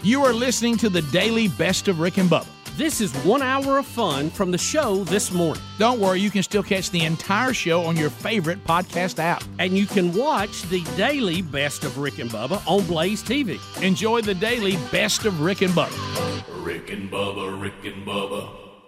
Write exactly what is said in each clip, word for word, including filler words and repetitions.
You are listening to the daily Best of Rick and Bubba. This is one hour of fun from the show this morning. Don't worry, you can still catch the entire show on your favorite podcast app. And you can watch the daily Best of Rick and Bubba on Blaze T V. Enjoy the daily Best of Rick and Bubba. Rick and Bubba, Rick and Bubba.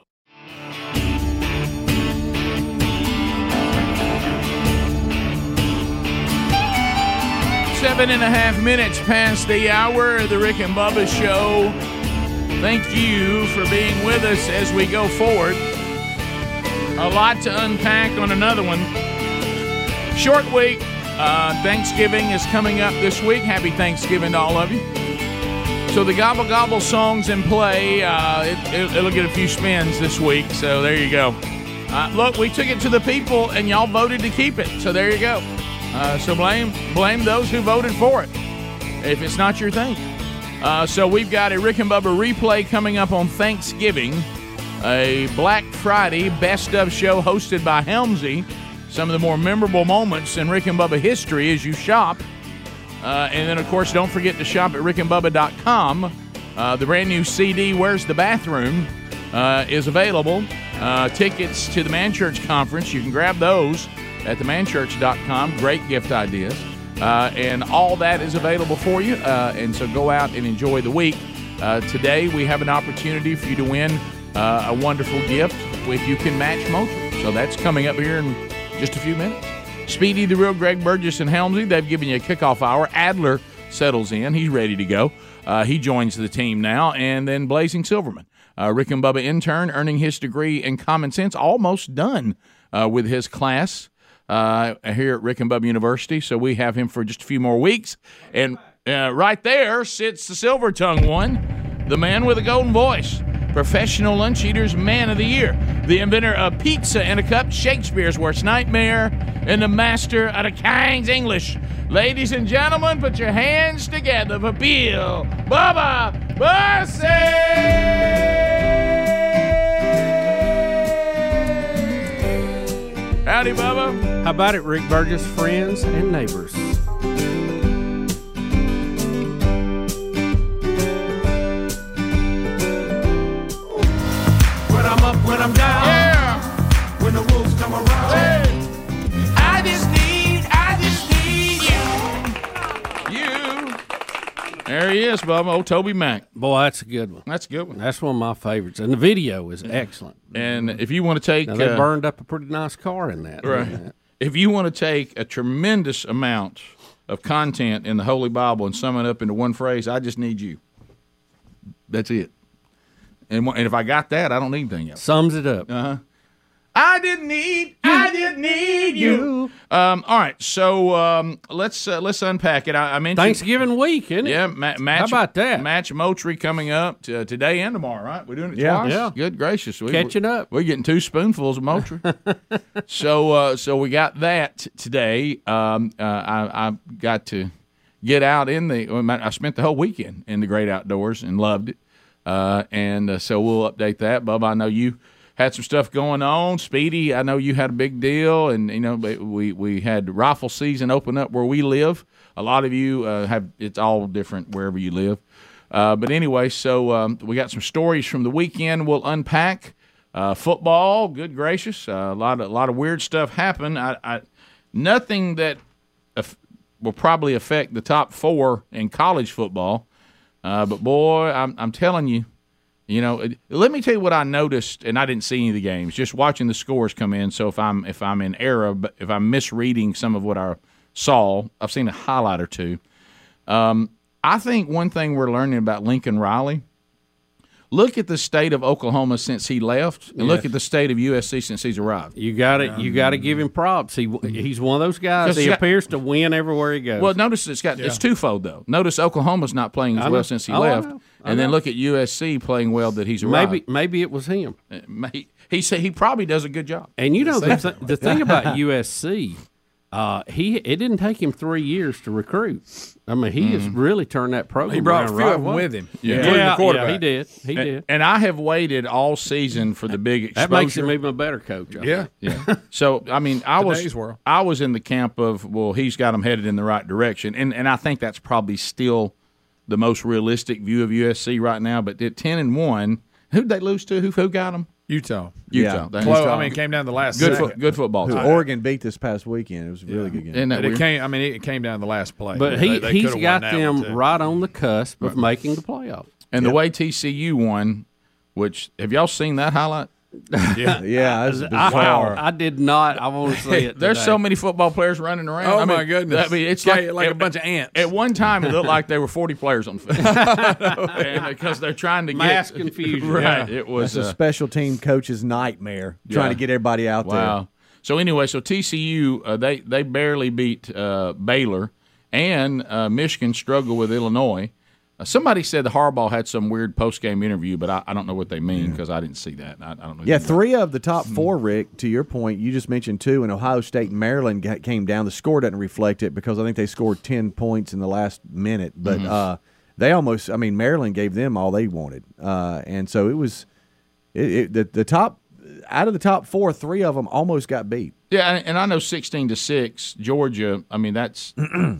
Seven and a half minutes past the hour of the Rick and Bubba show. Thank you for being with us as we go forward. A lot to unpack on another one. Short week. Uh, Thanksgiving is coming up this week. Happy Thanksgiving to all of you. So the Gobble Gobble song's in play. Uh, it, it, it'll get a few spins this week, so there you go. Uh, look, we took it to the people, and y'all voted to keep it, so there you go. Uh, so blame blame those who voted for it if it's not your thing. Uh, so we've got a Rick and Bubba replay coming up on Thanksgiving, a Black Friday best of show hosted by Helmsy. Some of the more memorable moments in Rick and Bubba history as you shop. Uh, and then, of course, don't forget to shop at rick and bubba dot com. Uh, the brand new C D, Where's the Bathroom, uh, is available. Uh, tickets to the Man Church Conference, you can grab those at the man church dot com. Great gift ideas. Uh, and all that is available for you. Uh, and so go out and enjoy the week. Uh, today we have an opportunity for you to win uh, a wonderful gift if you can match Moultrie. So that's coming up here in just a few minutes. Speedy, the real Greg Burgess, and Helmsy, they've given you a kickoff hour. Adler settles in. He's ready to go. Uh, he joins the team now. And then Blazing Silverman, uh, Rick and Bubba intern, earning his degree in common sense, almost done uh, with his class. Uh, here at Rick and Bubba University, so we have him for just a few more weeks. And uh, right there sits the silver-tongued one, the man with a golden voice, Professional Lunch Eaters Man of the Year, the inventor of pizza in a cup, Shakespeare's worst nightmare, and the master of the King's English. Ladies and gentlemen, put your hands together for Bill Bubba Bussey! Howdy, Bubba. How about it, Rick Burgess, friends and neighbors? When I'm up, when I'm down, Yeah. when the wolves come around, Hey. I just need, I just need you. You. There he is, Bubba. Old Toby Mac. Boy, that's a good one. That's a good one. That's one of my favorites. And the video is excellent. And if you want to take... Now, they uh, burned up a pretty nice car in that. Right. didn't they? If you want to take a tremendous amount of content in the Holy Bible and sum it up into one phrase, I just need you. That's it. And, and if I got that, I don't need anything else. Sums it up. Uh-huh. I didn't need, I didn't need you. Um, all right, so um, let's uh, let's unpack it. I, I mentioned Thanksgiving week, isn't it? Yeah, ma- match. How about that? Match Moultrie coming up to, uh, today and tomorrow, right? We're doing it Yeah. twice. Yeah. Good gracious, we, Catching we're, up. We're getting two spoonfuls of Moultrie. so uh, so we got that today. Um, uh, I, I got to get out in the. I spent the whole weekend in the great outdoors and loved it. Uh, and uh, so we'll update that, Bubba. I know you had some stuff going on. Speedy, I know you had a big deal, and you know we we had rifle season open up where we live. A lot of you uh, have it's all different wherever you live. Uh, but anyway, so um, we got some stories from the weekend. We'll unpack uh, football. Good gracious, uh, a lot of a lot of weird stuff happened. I, I nothing that af- will probably affect the top four in college football. Uh, but boy, I'm I'm telling you. You know, it, let me tell you what I noticed, and I didn't see any of the games. Just watching the scores come in. So if I'm if I'm in error, but if I'm misreading some of what I saw, I've seen a highlight or two. Um, I think one thing we're learning about Lincoln Riley. Look at the state of Oklahoma since he left, and yes. look at the state of U S C since he's arrived. You got to you got to give him props. He he's one of those guys. He got, appears to win everywhere he goes. Well, notice it's got yeah. it's twofold though. Notice Oklahoma's not playing as well since he oh, left, I and then look at U S C playing well that he's arrived. Maybe maybe it was him. He he said he probably does a good job. And you know the, th- the thing about U S C. Uh, he it didn't take him three years to recruit. I mean, he mm. has really turned that program. He brought a few right of them away. with him. Yeah, including yeah, the quarterback. yeah, he did. He and, did. And I have waited all season for the big exposure. That makes him even a better coach. I yeah, think. yeah. So I mean, I Today's was world. I was in the camp of well, he's got him headed in the right direction, and and I think that's probably still the most realistic view of U S C right now. But at ten and one, who'd they lose to? Who who got them? Utah. Utah. Yeah. Close, I mean, it came down to the last good second. Fo- good football team. Oregon beat this past weekend. It was a really yeah. good game. Isn't that But it weird? came. I mean, it came down to the last play. But he They- they he's could've got won that one, them too. right on the cusp of making the playoffs. And the way T C U won, which have y'all seen that highlight? Yeah, yeah, it was I, bizarre. I did not. I want to say it. There's today. so many football players running around. Oh I mean, my goodness! I mean, it's like like like a at, bunch of ants. At one time, it looked like there were forty players on the field, and because they're trying to Mass get confusion. Right, Yeah. it was It's a uh, special team coach's nightmare trying Yeah. to get everybody out wow. So anyway, so T C U uh, they they barely beat uh, Baylor, and uh, Michigan struggled with Illinois. Uh, somebody said the Harbaugh had some weird post game interview, but I, I don't know what they mean because I didn't see that. I, I don't know. there. Yeah, anything three of the top four, Rick, to your point, you just mentioned two, and Ohio State and Maryland got, came down. The score doesn't reflect it because I think they scored ten points in the last minute. But Mm-hmm. uh, they almost, I mean, Maryland gave them all they wanted. Uh, and so it was, it, it, the, the top, out of the top four, three of them almost got beat. Yeah, and, and I know sixteen to six, Georgia. I mean, that's.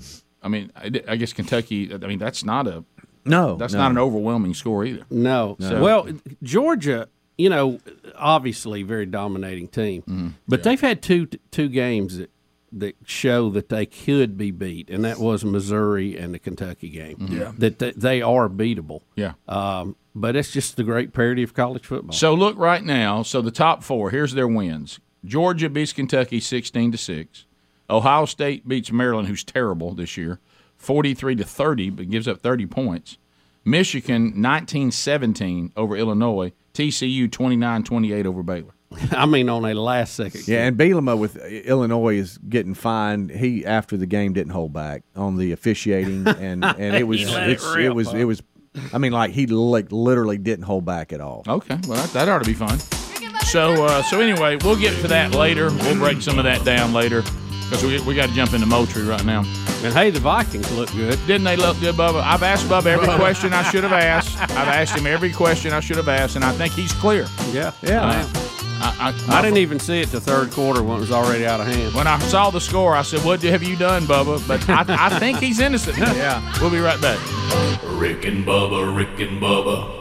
I mean, I, I guess Kentucky. I mean, that's not a. No, That's no. not an overwhelming score either. No. So- Well, Georgia, you know, obviously very dominating team, Mm-hmm. but they've had two two games that that show that they could be beat, and that was Missouri and the Kentucky game. Yeah. That they, they are beatable. Yeah. Um, but it's just the great parity of college football. So look right now. So the top four. Here's their wins. Georgia beats Kentucky sixteen to six. Ohio State beats Maryland, who's terrible this year, forty-three to thirty, but gives up thirty points. Michigan nineteen seventeen over Illinois. T C U twenty-nine twenty-eight over Baylor. I mean, on a last second. Yeah, and Bielema with Illinois is getting fined. He after the game didn't hold back on the officiating, and, and it was He let it it's, it rip, was huh? it was. I mean, like he like literally didn't hold back at all. Okay, well that, that ought to be fun. So uh, so anyway, we'll get to that later. We'll break some of that down later because we we got to jump into Moultrie right now. And hey, the Vikings look good. Didn't they look good, Bubba? I've asked Bubba every question I should have asked. I've asked him every question I should have asked, and I think he's clear. Yeah. Yeah, Uh, I, I, I didn't even see it the third quarter when it was already out of hand. When I saw the score, I said, "What have you done, Bubba?" But I, I think he's innocent. Yeah, we'll be right back. Rick and Bubba, Rick and Bubba.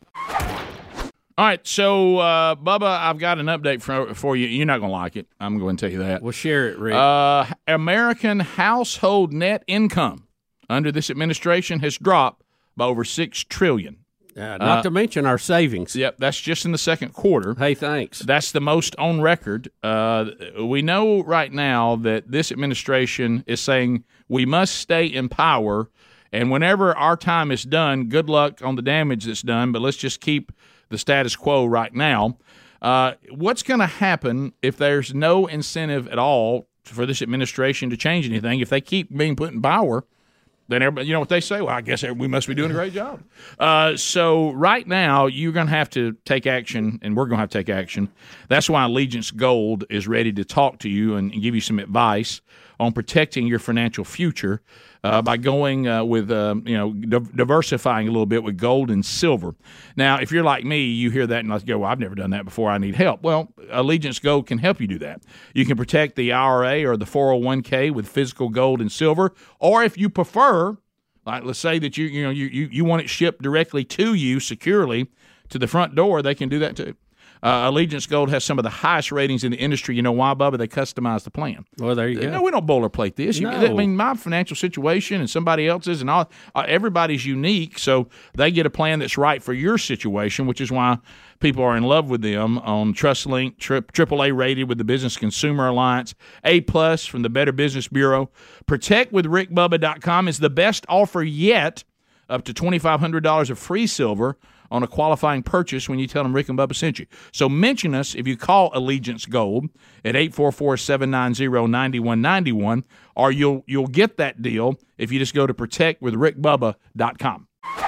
All right, so uh, Bubba, I've got an update for for you. You're not going to like it. I'm going to tell you that. Well, share it, Rick. Uh, American household net income under this administration has dropped by over six trillion. Uh, not to mention our savings. Yep, that's just in the second quarter. Hey, thanks. That's the most on record. Uh, we know right now that this administration is saying we must stay in power, and whenever our time is done, good luck on the damage that's done, but let's just keep the status quo right now. Uh, what's going to happen if there's no incentive at all for this administration to change anything? If they keep being put in power, then everybody, you know what they say? Well, I guess we must be doing a great job. Uh, so right now, you're going to have to take action, and we're going to have to take action. That's why Allegiance Gold is ready to talk to you and, and give you some advice on protecting your financial future uh, by going uh, with, uh, you know, di- diversifying a little bit with gold and silver. Now, if you're like me, you hear that and like go, well, I've never done that before. I need help. Well, Allegiance Gold can help you do that. You can protect the I R A or the four oh one k with physical gold and silver, or if you prefer, like let's say that you you know you you, you want it shipped directly to you securely to the front door, they can do that too. Uh, Allegiance Gold has some of the highest ratings in the industry. You know why, Bubba? They customize the plan. Well, there you go. No, we don't boilerplate this. You, No. I mean, my financial situation and somebody else's, and all. Uh, everybody's unique, so they get a plan that's right for your situation, which is why people are in love with them on TrustLink, tri- triple A rated with the Business Consumer Alliance, A plus from the Better Business Bureau. protect with rick bubba dot com is the best offer yet, up to twenty-five hundred dollars of free silver on a qualifying purchase when you tell them Rick and Bubba sent you. So mention us if you call Allegiance Gold at eight four four, seven nine zero, nine one nine one, or you'll you'll get that deal if you just go to protect with rick bubba dot com.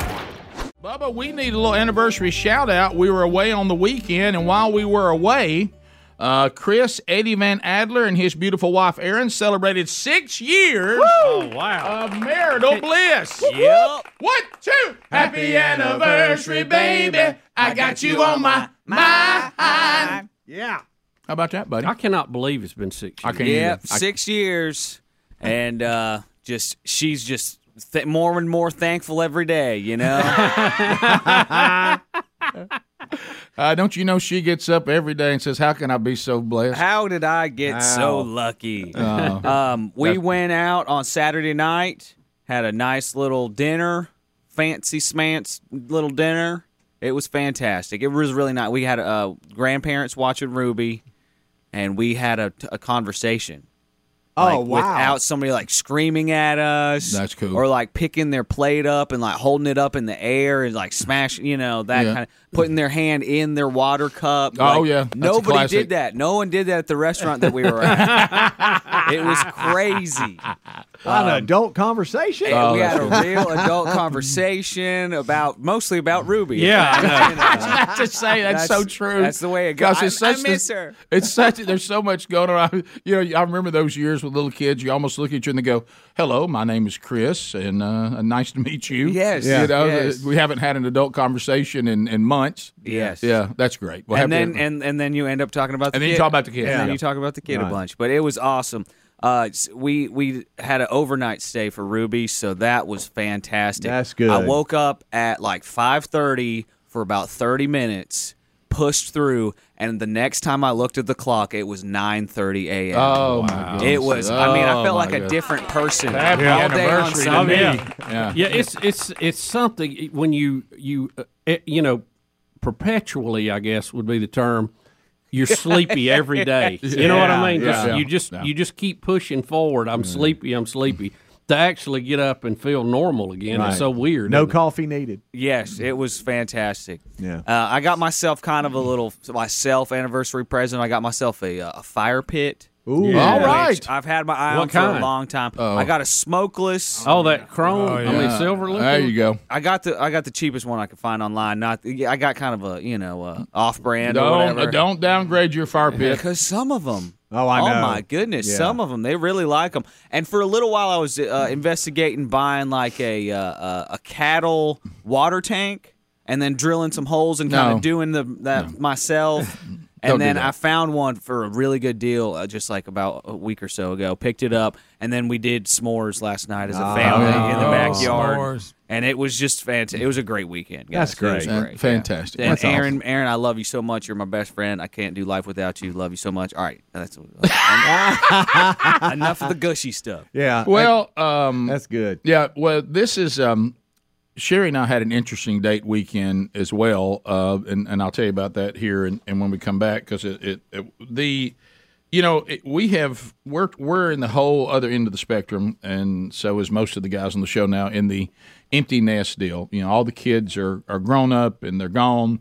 Bubba, we need a little anniversary shout-out. We were away on the weekend, and while we were away, uh, Chris Eddie Van Adler and his beautiful wife Erin celebrated six years Oh, wow. of marital bliss. Yep. One, two. Happy anniversary, baby. I got you on my mind. Yeah. How about that, buddy? I cannot believe it's been six I years. can't Yeah, either. I- six years, and uh, just she's just th- more and more thankful every day, you know? Uh, don't you know she gets up every day and says, "How can I be so blessed?" How did I get so lucky? um, we went out on Saturday night, had a nice little dinner, fancy smants little dinner. It was fantastic. It was really nice. We had uh, grandparents watching Ruby, and we had a, a conversation. Oh, like, wow. Without somebody like screaming at us. That's cool. Or like picking their plate up and like holding it up in the air and like smashing, you know, that Yeah. kind of putting their hand in their water cup. Oh, Like, yeah. That's a Nobody classic. did that. No one did that at the restaurant that we were at. It was crazy. An adult conversation. And Oh, we had a that's real adult conversation about mostly about Ruby. Yeah, I know. You know, to say that's, so true. That's the way it goes. Because it's I, I such miss the- her. It's such. There's so much going on. You know, I remember those years with little kids. You almost look at you and they go, "Hello, my name is Chris, and uh, nice to meet you." Yes, You know, yes. we haven't had an adult conversation in, in months. Yes. Yeah, that's great. We'll and have then to- and, and then you end up talking about the And then kid. you talk about the kid. And then Yeah. you talk about the kid Right. a bunch. But it was awesome. Uh, s- we we had an overnight stay for Ruby, so that was fantastic. That's good. I woke up at like five thirty for about thirty minutes, pushed through, and the next time I looked at the clock, it was nine thirty a.m. Oh my goodness. It was. I mean, I Oh, felt my like a goodness. different person Happy all day on anniversary to Sunday. me. yeah. Yeah. Yeah, it's it's it's something when you you uh, it, you know perpetually, I guess would be the term. You're sleepy every day. You know what I mean? Just, Yeah. You just Yeah. you just keep pushing forward. I'm sleepy. I'm sleepy. To actually get up and feel normal again Right. is so weird. No isn't it? coffee needed. Yes, it was fantastic. Yeah. uh, I got myself kind of a little myself anniversary present. I got myself a, uh, a fire pit. Ooh. Yeah. All which right. I've had my eye What on for a kind? long time. I got a smokeless. Oh, that chrome. I mean, Yeah. silver looking. There you go. I got the I got the cheapest one I could find online. Not the, I got kind of a you know uh, off brand or Don't whatever. don't downgrade your fire pit. Because some of them. Oh, I know. Oh my goodness, Yeah. some of them they really like them. And for a little while, I was uh, investigating buying like a uh, uh, a cattle water tank, and then drilling some holes and kind No. of doing the that myself. Don't And do then that. I found one for a really good deal, uh, just like about a week or so ago. Picked it up, and then we did s'mores last night as a family in the Oh, backyard, s'mores. and it was just fantastic. It was a great weekend. Guys. That's It was great. great. Fantastic. And That's Aaron, awesome. Aaron, I love you so much. You're my best friend. I can't do life without you. Love you so much. All right, that's enough of the gushy stuff. Yeah. Well, um, that's good. yeah. Well, this is um, Sherry and I had an interesting date weekend as well, uh, and and I'll tell you about that here and, and when we come back because it, it, it the you know it, we have we're we're in the whole other end of the spectrum, and so is most of the guys on the show now in the empty nest deal. You know, all the kids are are grown up and they're gone,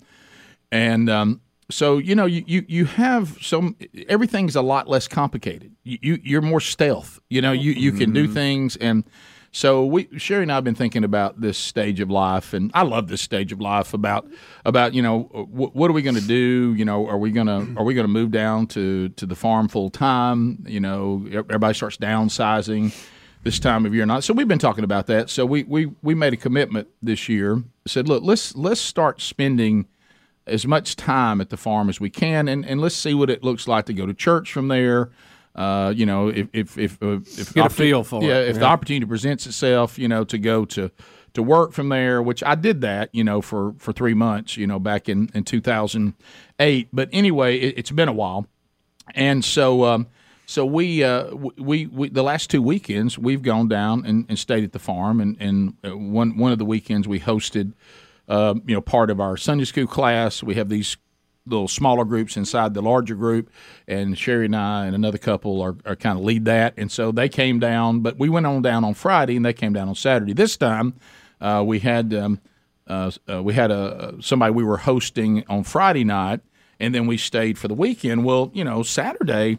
and um, so you know you, you you have some everything's a lot less complicated. You, you you're more stealth. You know, you you can do things and. So we, Sherry and I have been thinking about this stage of life, and I love this stage of life. About, about you know, what, what are we going to do? You know, are we gonna are we gonna move down to, to the farm full time? You know, everybody starts downsizing this time of year, not. So we've been talking about that. So we we, we made a commitment this year. Said, look, let's let's start spending as much time at the farm as we can, and, and let's see what it looks like to go to church from there. Uh, you know, if if if, uh, if Get a opportu- feel for it. yeah, if the Yeah. opportunity presents itself, you know, to go to to work from there, which I did that, you know, for, for three months, you know, back in, in two thousand eight. But anyway, it, it's been a while, and so um, so we, uh, we we the last two weekends we've gone down and, and stayed at the farm, and and uh, one one of the weekends we hosted, uh, you know, part of our Sunday school class. We have these little smaller groups inside the larger group, and Sherry and I and another couple are, are kind of lead that. And so they came down, but we went on down on Friday, and they came down on Saturday. This time, uh, we had um, uh, uh, we had a somebody we were hosting on Friday night, and then we stayed for the weekend. Well, you know, Saturday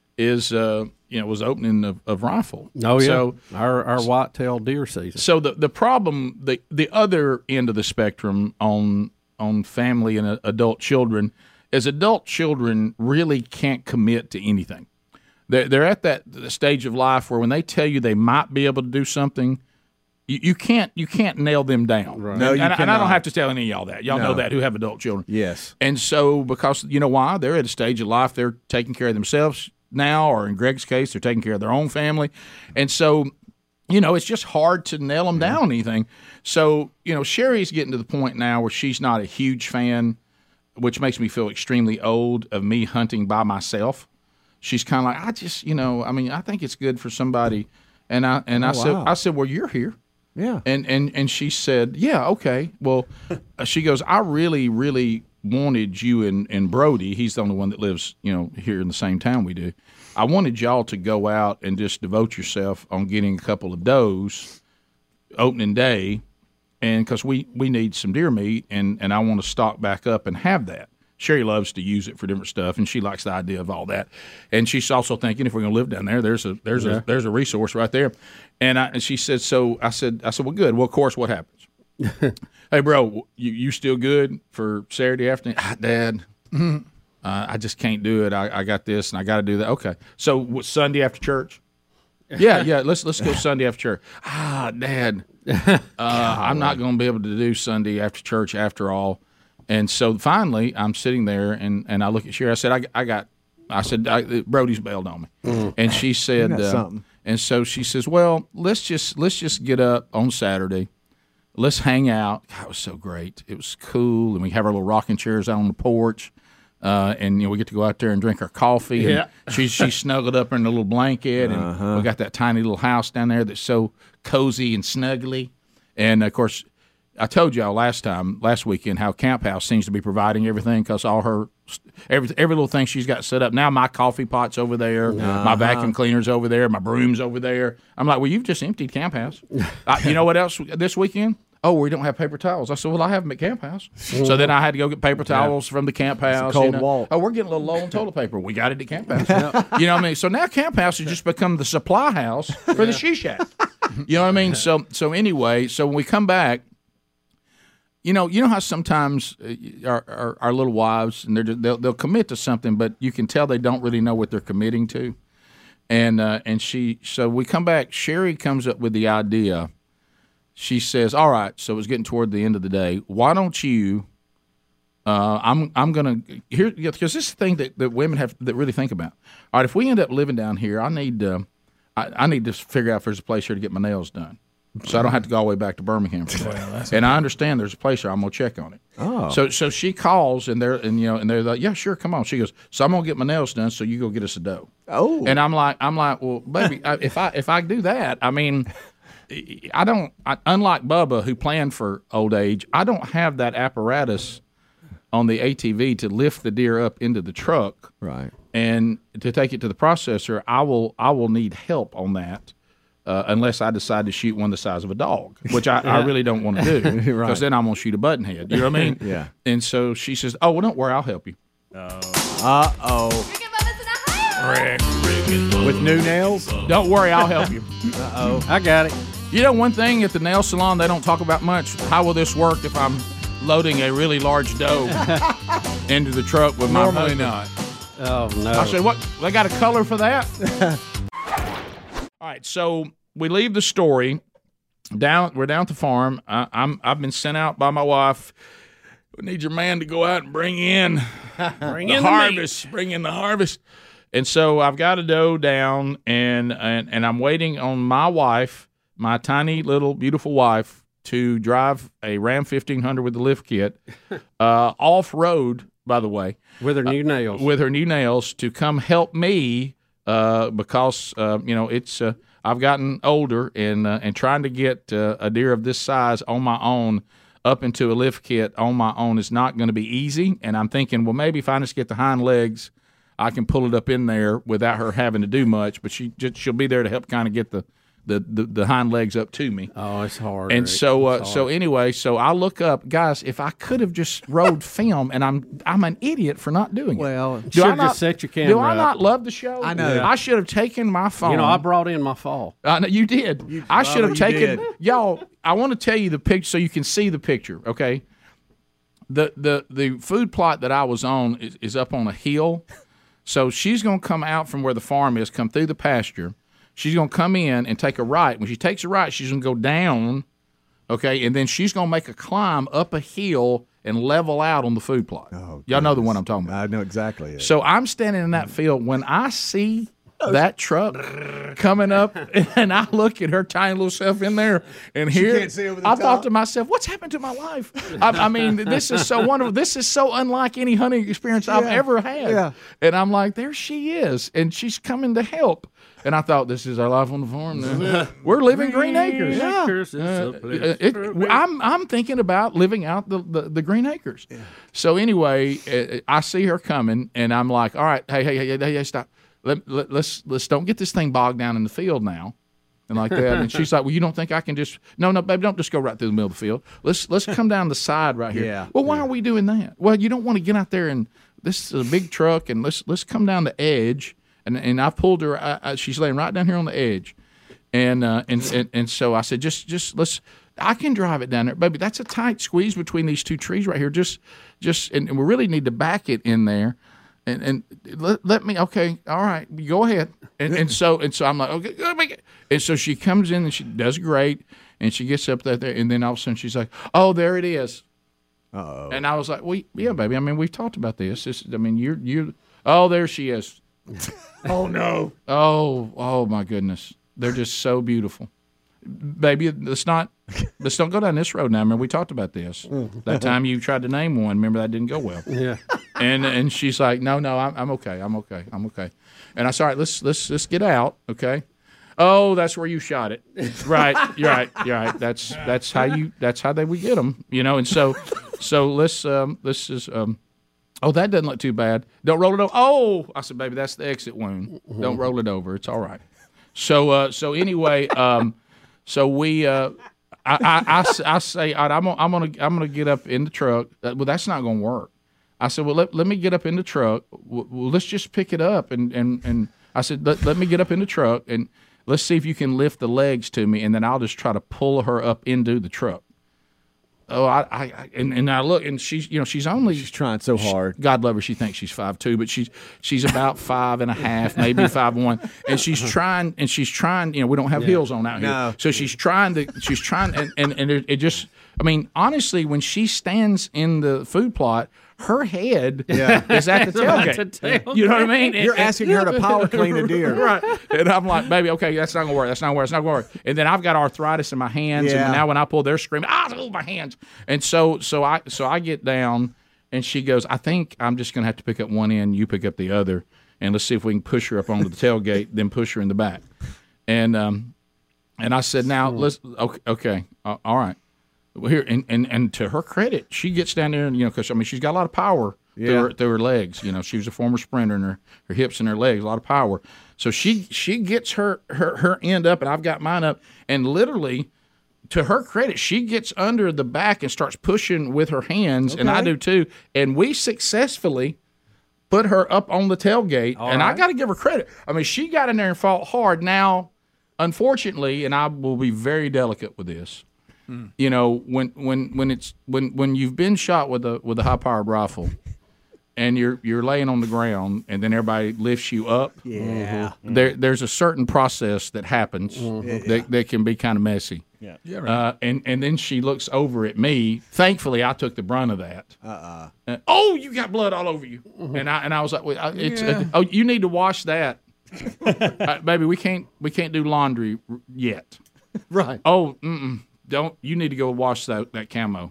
is uh, you know was opening of, of rifle. Oh yeah, So our our whitetail deer season. so the the problem, the the other end of the spectrum on on family and uh, adult children is adult children really can't commit to anything. They're, they're at that stage of life where when they tell you they might be able to do something, you, you can't you can't nail them down. Right. No, and, you and I cannot. don't have to tell any of y'all that. Y'all know No. that who have adult children. Yes. And so, because you know why? They're at a stage of life, they're taking care of themselves now, or in Greg's case, they're taking care of their own family. And so, you know, it's just hard to nail them down on anything. So, you know, Sherry's getting to the point now where she's not a huge fan, which makes me feel extremely old, of me hunting by myself. She's kind of like, I just, you know, I mean, I think it's good for somebody. And I and I Oh, said, wow. I said, well, you're here. Yeah. And and and she said, yeah, okay. Well, uh, she goes, I really, really wanted you and, and Brody. He's the only one that lives, you know, here in the same town we do. I wanted y'all to go out and just devote yourself on getting a couple of does opening day, and because we, we need some deer meat, and, and I want to stock back up and have that. Sherry loves to use it for different stuff, and she likes the idea of all that. And she's also thinking, if we're going to live down there, there's a there's Yeah. a there's a resource right there. And I and she said, so I said I said, well, good. Well, of course, what happens? Hey, bro, you you still good for Saturday afternoon? Ah, Dad, uh, I just can't do it. I, I got this and I got to do that. Okay, so what, Sunday after church? Yeah, yeah. Let's let's go Sunday after church. Ah, Dad, uh, I'm not going to be able to do Sunday after church after all. And so finally, I'm sitting there and, and I look at Sherry. I said, I, I got. I said, I, Brody's bailed on me, and she said, got uh, something. and so she says, well, let's just let's just get up on Saturday. Let's hang out. God, it was so great. It was cool, and we have our little rocking chairs out on the porch, uh, and you know we get to go out there and drink our coffee. And Yeah. she's she's snuggled up in a little blanket, and we got that tiny little house down there that's so cozy and snuggly. And of course, I told y'all last time, last weekend, how Camp House seems to be providing everything because all her every every little thing she's got set up. Now my coffee pot's over there, my vacuum cleaner's over there, my broom's over there. I'm like, well, you've just emptied Camp House. I, you know what else this weekend? Oh, we don't have paper towels. I said, well, I have them at Camp House. So then I had to go get paper towels from the Camp House. cold you know. walk. Oh, we're getting a little low on toilet paper. We got it at Camp House. You know what I mean? So now Camp House has just become the supply house for the she shack. You know what I mean? So so anyway, so when we come back, you know, you know how sometimes uh, our, our our little wives, and they're just, they'll they'll commit to something, but you can tell they don't really know what they're committing to. And uh, and she, so we come back. Sherry comes up with the idea. She says, "All right, so it's getting toward the end of the day. Why don't you? Uh, I'm I'm gonna here because this is the thing that, that women have that really think about. All right, if we end up living down here, I need uh, I, I need to figure out if there's a place here to get my nails done." So I don't have to go all the way back to Birmingham for that. And I understand there's a place there. I'm gonna check on it. Oh. So so she calls and they're and you know and they're like, yeah, sure, come on. She goes, so I'm gonna get my nails done. So you go get us a doe. Oh. And I'm like, I'm like, well, baby, I, if I if I do that, I mean, I don't. I, unlike Bubba, who planned for old age, I don't have that apparatus on the A T V to lift the deer up into the truck. Right. And to take it to the processor, I will I will need help on that. Uh, unless I decide to shoot one the size of a dog, which I, I really don't want to do, because Right. then I'm going to shoot a button head. You know what I mean? Yeah. And so she says, oh, well, don't worry, I'll help you. Uh oh. With new nails? Don't worry, I'll help you. I got it. You know, one thing at the nail salon they don't talk about much, how will this work if I'm loading a really large doe into the truck with my Normally husband? not. Oh no. I said, what? They got a color for that? All right, so we leave the story down. We're down at the farm. I, I'm I've been sent out by my wife. We need your man to go out and bring in Bring the in the harvest. Bring in the harvest. And so I've got a doe down, and and and I'm waiting on my wife, my tiny little beautiful wife, to drive a Ram fifteen hundred with the lift kit uh, off road. By the way, with her new nails. with her new nails to come help me uh, because uh, you know it's uh, I've gotten older and uh, and trying to get uh, a deer of this size on my own up into a lift kit on my own is not going to be easy. And I'm thinking, well, maybe if I just get the hind legs, I can pull it up in there without her having to do much. But she just, she'll be there to help kind of get the, the, the, the hind legs up to me. Oh, it's hard. And Rick. so, uh, It's so hard. anyway, so I look up, guys. If I could have just rode film, and I'm I'm an idiot for not doing it. Well, do should've I not just set your Do camera I up. not love the show? I know. I should have taken my phone. You know, I brought in my fall. Uh, no, you did. I should have you taken did. y'all. I want to tell you the picture so you can see the picture. Okay, the the the food plot that I was on is, is up on a hill, so she's gonna come out from where the farm is, come through the pasture. She's gonna come in and take a right. When she takes a right, she's gonna go down. Okay, and then she's gonna make a climb up a hill and level out on the food plot. Oh, y'all know the goodness. one I'm talking about. I know exactly. It. So I'm standing in that field. When I see that truck coming up, and I look at her tiny little self in there, and here can't see over the I top. thought to myself, "What's happened to my life?" I, I mean, this is so wonderful. This is so unlike any hunting experience I've Yeah. ever had. Yeah. And I'm like, there she is, and she's coming to help. And I thought, this is our life on the farm now. We're living Green Acres. Yeah. Acres is Uh, a place uh, it- for me. I'm I'm thinking about living out the, the, the Green Acres. So anyway, uh, I see her coming, and I'm like, all right, hey, hey, hey, hey, hey stop. Let, let, let's let's don't get this thing bogged down in the field now, and like that. And she's like, well, you don't think I can just? No, no, baby, don't just go right through the middle of the field. Let's let's come down the side right here. Yeah. Well, why are we doing that? Well, you don't want to get out there and this is a big truck, and let's let's come down the edge. And and I pulled her. I, I, she's laying right down here on the edge, and uh, and, and and so I said, just just let's. I can drive it down there, baby. That's a tight squeeze between these two trees right here. Just just and, and we really need to back it in there. And, and let, let me okay, all right, go ahead. And and so and so I'm like, okay, let me get. And so she comes in and she does great, and she gets up there, and then all of a sudden she's like, oh, there it is. Uh-oh. And I was like, well, yeah, baby. I mean, we've talked about this. This I mean, you're you. Oh, there she is. Oh no! Oh, oh my goodness! They're just so beautiful, baby. Let's not let's don't go down this road now. Remember we talked about this that time you tried to name one. Remember that didn't go well. Yeah. And and she's like, no, no, I'm I'm okay, I'm okay, I'm okay. And I said, all right, let's let's let's get out, okay. Oh, that's where you shot it, right? You're right, you're right. That's that's how you that's how they we get them, you know. And so so let's um this is um. Oh, that doesn't look too bad. Don't roll it over. Oh, I said, baby, that's the exit wound. Don't roll it over. It's all right. So, uh, so anyway, um, so we, uh, I, I, I, I say, all right, I'm gonna, I'm gonna, I'm gonna get up in the truck. Uh, well, that's not gonna work. I said, well, let, let me get up in the truck. Well, well, let's just pick it up, and and and I said, let, let me get up in the truck, and let's see if you can lift the legs to me, and then I'll just try to pull her up into the truck. Oh, I, I, I and, and I look, and she's, you know, she's only She's trying so hard. God love her. She thinks she's five two, but she's she's about five and a half, maybe five one, and she's trying, and she's trying. You know, we don't have heels on out here, No. so she's trying to, she's trying, and and, and it, it just, I mean, honestly, when she stands in the food plot, her head Yeah. is at the At tailgate. the tailgate. You know what I mean? You're And- asking her to power clean a deer. Right. And I'm like, baby, okay, that's not gonna work. That's not gonna work. That's not gonna work. And then I've got arthritis in my hands, Yeah. and now when I pull, they're screaming, ah, oh, my hands. And so, so I, so I get down, and she goes, I think I'm just gonna have to pick up one end, you pick up the other, and let's see if we can push her up onto the tailgate, then push her in the back. And um, and I said, now let's, okay, okay, uh, all right. Well, here, and, and and to her credit, she gets down there, and you know, because I mean, she's got a lot of power. Yeah. Through, her, through her legs, you know, she was a former sprinter, and her, her hips and her legs, a lot of power. So she she gets her, her her end up, and I've got mine up, and literally, to her credit, she gets under the back and starts pushing with her hands, and I Okay. do too, and we successfully put her up on the tailgate, and I got to give her credit. I mean, she got in there and fought hard. Now, unfortunately, and I will be very delicate with this. You know, when when when it's when when you've been shot with a with a high powered rifle, and you're you're laying on the ground, and then everybody lifts you up. Yeah. There there's a certain process that happens that, that can be kind of messy. Yeah, right. Uh, and and then she looks over at me. Thankfully, I took the brunt of that. Uh-uh. Uh, oh, you got blood all over you. And I and I was like, well, I- it's uh, oh, you need to wash that, uh, baby. We can't we can't do laundry r- yet. Right. Oh, mm-mm, don't. You need to go wash that, that camo.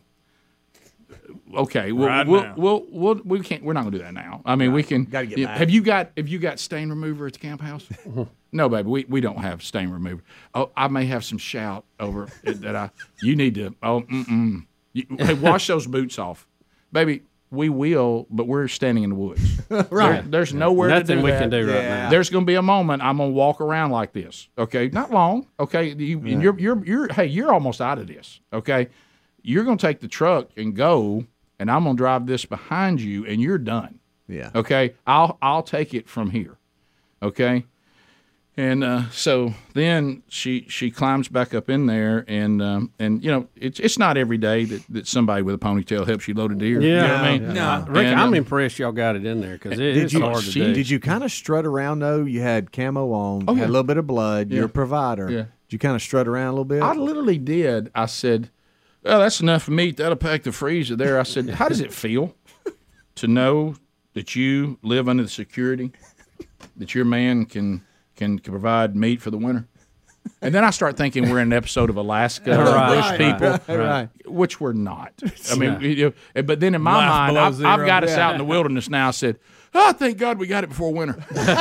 Okay, we'll, Right we'll, now. we'll, we'll, we can't. We're not gonna do that now. I mean, we can. Gotta get you- back. Have you got Have you got stain remover at the camp house? No, baby, we, we don't have stain remover. Oh, I may have some shout over it that I. You need to. Oh, mm-mm. You, hey, wash those boots off, baby. We will, but we're standing in the woods. Right. There- there's nowhere Nothing to do we that. can do right Yeah. now. There's going to be a moment I'm going to walk around like this. Okay, not long. Okay, you, and you're you're you're hey, you're almost out of this. Okay, you're going to take the truck and go, and I'm going to drive this behind you, and you're done. Yeah. Okay, I'll I'll take it from here. Okay, and uh, so then she she climbs back up in there, and um, and you know it's it's not every day that, that somebody with a ponytail helps you load a deer. Yeah, you know what I mean. No, Rick, And, I'm um, impressed y'all got it in there because it Did is you, hard to she- do. did you kind of strut around though? You had camo on, Oh, had yeah. a little bit of blood. You're a provider. Yeah. Did you kind of strut around a little bit? I literally did. I said, well, that's enough meat. That'll pack the freezer there. I said, how does it feel to know that you live under the security, that your man can can, can provide meat for the winter. And then I start thinking we're in an episode of Alaska, Right. Bush Right, people, right, right. which we're not. I mean, you know, but then in my Life mind, below I've, I've zero. got us Yeah. out in the wilderness now. I said, oh, thank God we got it before winter.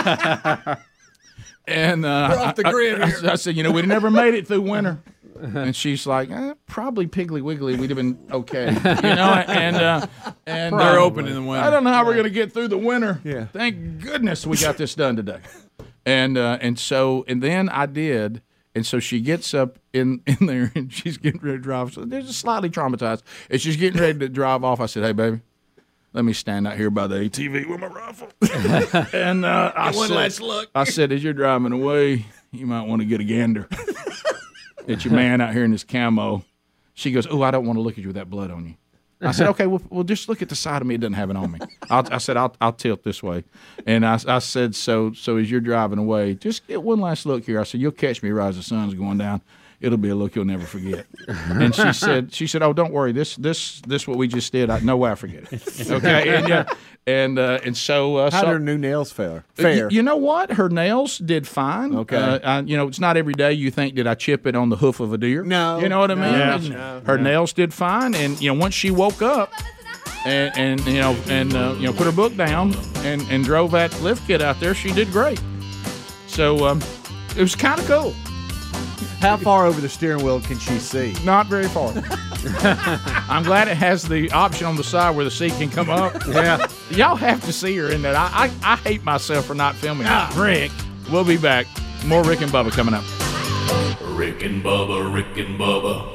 And uh, We're off the I- grid I, here. I, I said, you know, we'd never made it through winter. And she's like, eh, probably Piggly Wiggly, we'd have been okay, you know. And uh, and They're uh, open in the winter. I don't know how we're going to get through the winter. Yeah. Thank goodness we got this done today. And uh, and so and then I did. And so she gets up in, in there and she's getting ready to drive. So they're just slightly traumatized. And she's getting ready to drive off. I said, hey, baby, let me stand out here by the A T V with my rifle. and uh, I, one said, last look. I said, as you're driving away, you might want to get a gander at your man out here in this camo. She goes, oh, I don't want to look at you with that blood on you. I said, okay, well, well, just look at the side of me. It doesn't have it on me. I'll, I said, I'll, I'll tilt this way. And I, I said, so so as you're driving away, just get one last look here. I said, you'll catch me right as the sun's going down. It'll be a look you'll never forget. And she said, she said, oh, don't worry. This this this what we just did. I, no way I forget it. Okay. And yeah, and uh, and so uh, How so, did her new nails fare? Y- Fair. You know what? Her nails did fine. Okay. Uh, I, you know, it's not every day you think, did I chip it on the hoof of a deer? No. You know what I mean? No, It's- no, her nails did fine. And, you know, once she woke up and, and you know, and, uh, you know, put her book down and, and drove that lift kit out there, she did great. So um, it was kind of cool. How far over the steering wheel can she see? Not very far. I'm glad it has the option on the side where the seat can come up. Yeah. Y'all have to see her in that. I I, I hate myself for not filming Ah, it. Rick. We'll be back. More Rick and Bubba coming up. Rick and Bubba, Rick and Bubba.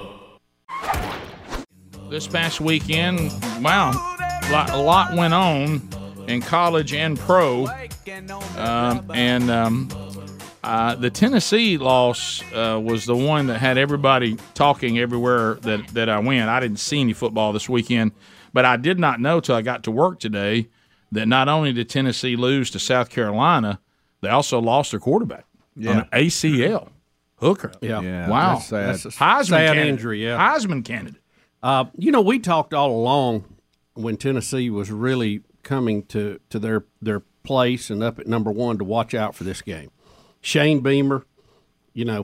This past weekend, wow, a lot, a lot went on in college and pro. Um, and um, uh, the Tennessee loss uh, was the one that had everybody talking everywhere that, that I went. I didn't see any football this weekend, but I did not know till I got to work today that not only did Tennessee lose to South Carolina, they also lost their quarterback on an A C L. Hooker. Yeah. Yeah, Wow. that's sad. That's a Heisman sad candidate. injury, yeah. Heisman candidate. Uh, you know, we talked all along when Tennessee was really coming to, to their, their place and up at number one to watch out for this game. Shane Beamer, you know,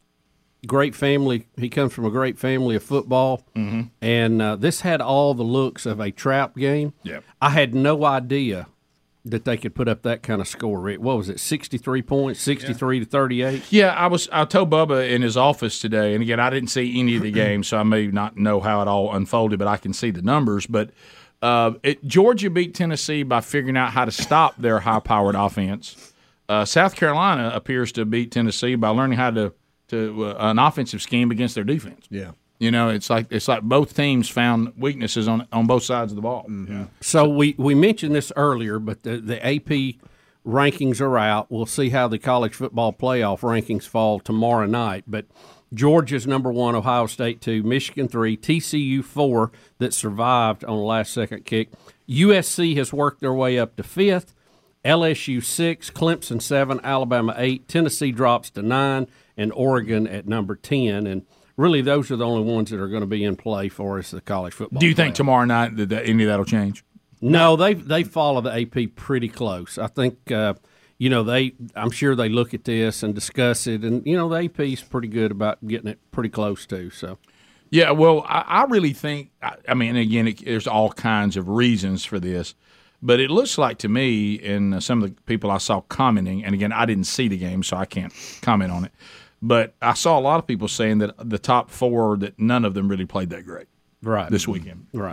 great family. He comes from a great family of football. Mm-hmm. And uh, this had all the looks of a trap game. Yep. I had no idea that they could put up that kind of score. Rick. What was it, sixty-three points, sixty-three to thirty-eight? Yeah, I was. I told Bubba in his office today, and again, I didn't see any of the games, so I may not know how it all unfolded, but I can see the numbers. But uh, it, Georgia beat Tennessee by figuring out how to stop their high-powered offense. Uh, South Carolina appears to beat Tennessee by learning how to to uh, an offensive scheme against their defense. Yeah. You know, it's like it's like both teams found weaknesses on on both sides of the ball. Mm-hmm. So we, we mentioned this earlier, but the, the A P rankings are out. We'll see how the college football playoff rankings fall tomorrow night. But Georgia's number one, Ohio State two, Michigan three, T C U four that survived on the last second kick. U S C has worked their way up to fifth, L S U six, Clemson seven, Alabama eight, Tennessee drops to nine, and Oregon at number ten. And really, those are the only ones that are going to be in play for us, the college football. Do you think playoff. tomorrow night that, that any of that will change? No, they they follow the A P pretty close. I think uh, you know they. I'm sure they look at this and discuss it, and you know the A P's pretty good about getting it pretty close too. So Yeah, well, I, I really think. I, I mean, again, it, there's all kinds of reasons for this, but it looks like to me, and uh, some of the people I saw commenting, and again, I didn't see the game, so I can't comment on it. But I saw a lot of people saying that the top four, that none of them really played that great right this weekend. right.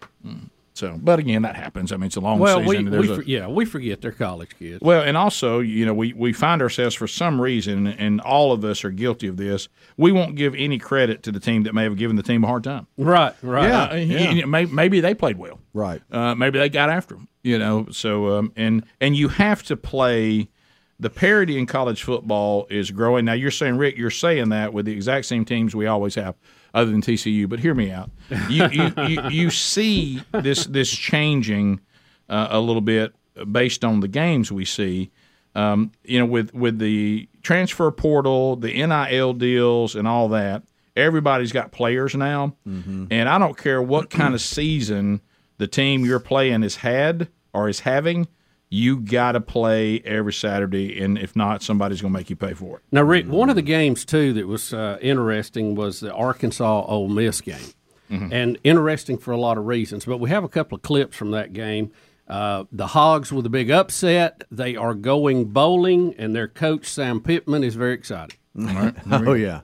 So, but again, that happens. I mean, it's a long Well, season. we, There's we a- for, yeah we forget they're college kids. Well, and also, you know, we, we find ourselves for some reason, and all of us are guilty of this. We won't give any credit to the team that may have given the team a hard time. Right, right. Yeah. Uh, you know, may- maybe they played well. Right. Uh, maybe they got after them. You know, so um, and and you have to play. The parity in college football is growing. Now, you're saying, Rick, you're saying that with the exact same teams we always have, other than T C U. But hear me out. You you, you, you see this this changing uh, a little bit based on the games we see. Um, you know, with with the transfer portal, the N I L deals, and all that. Everybody's got players now, mm-hmm. and I don't care what kind of season the team you're playing has had or is having. you got to play every Saturday, and if not, somebody's going to make you pay for it. Now, Rick, one of the games too that was uh, interesting was the Arkansas Ole Miss game, mm-hmm. and interesting for a lot of reasons. But we have a couple of clips from that game. Uh, the Hogs with a big upset. They are going bowling, and their coach Sam Pittman is very excited. All right. Oh yeah.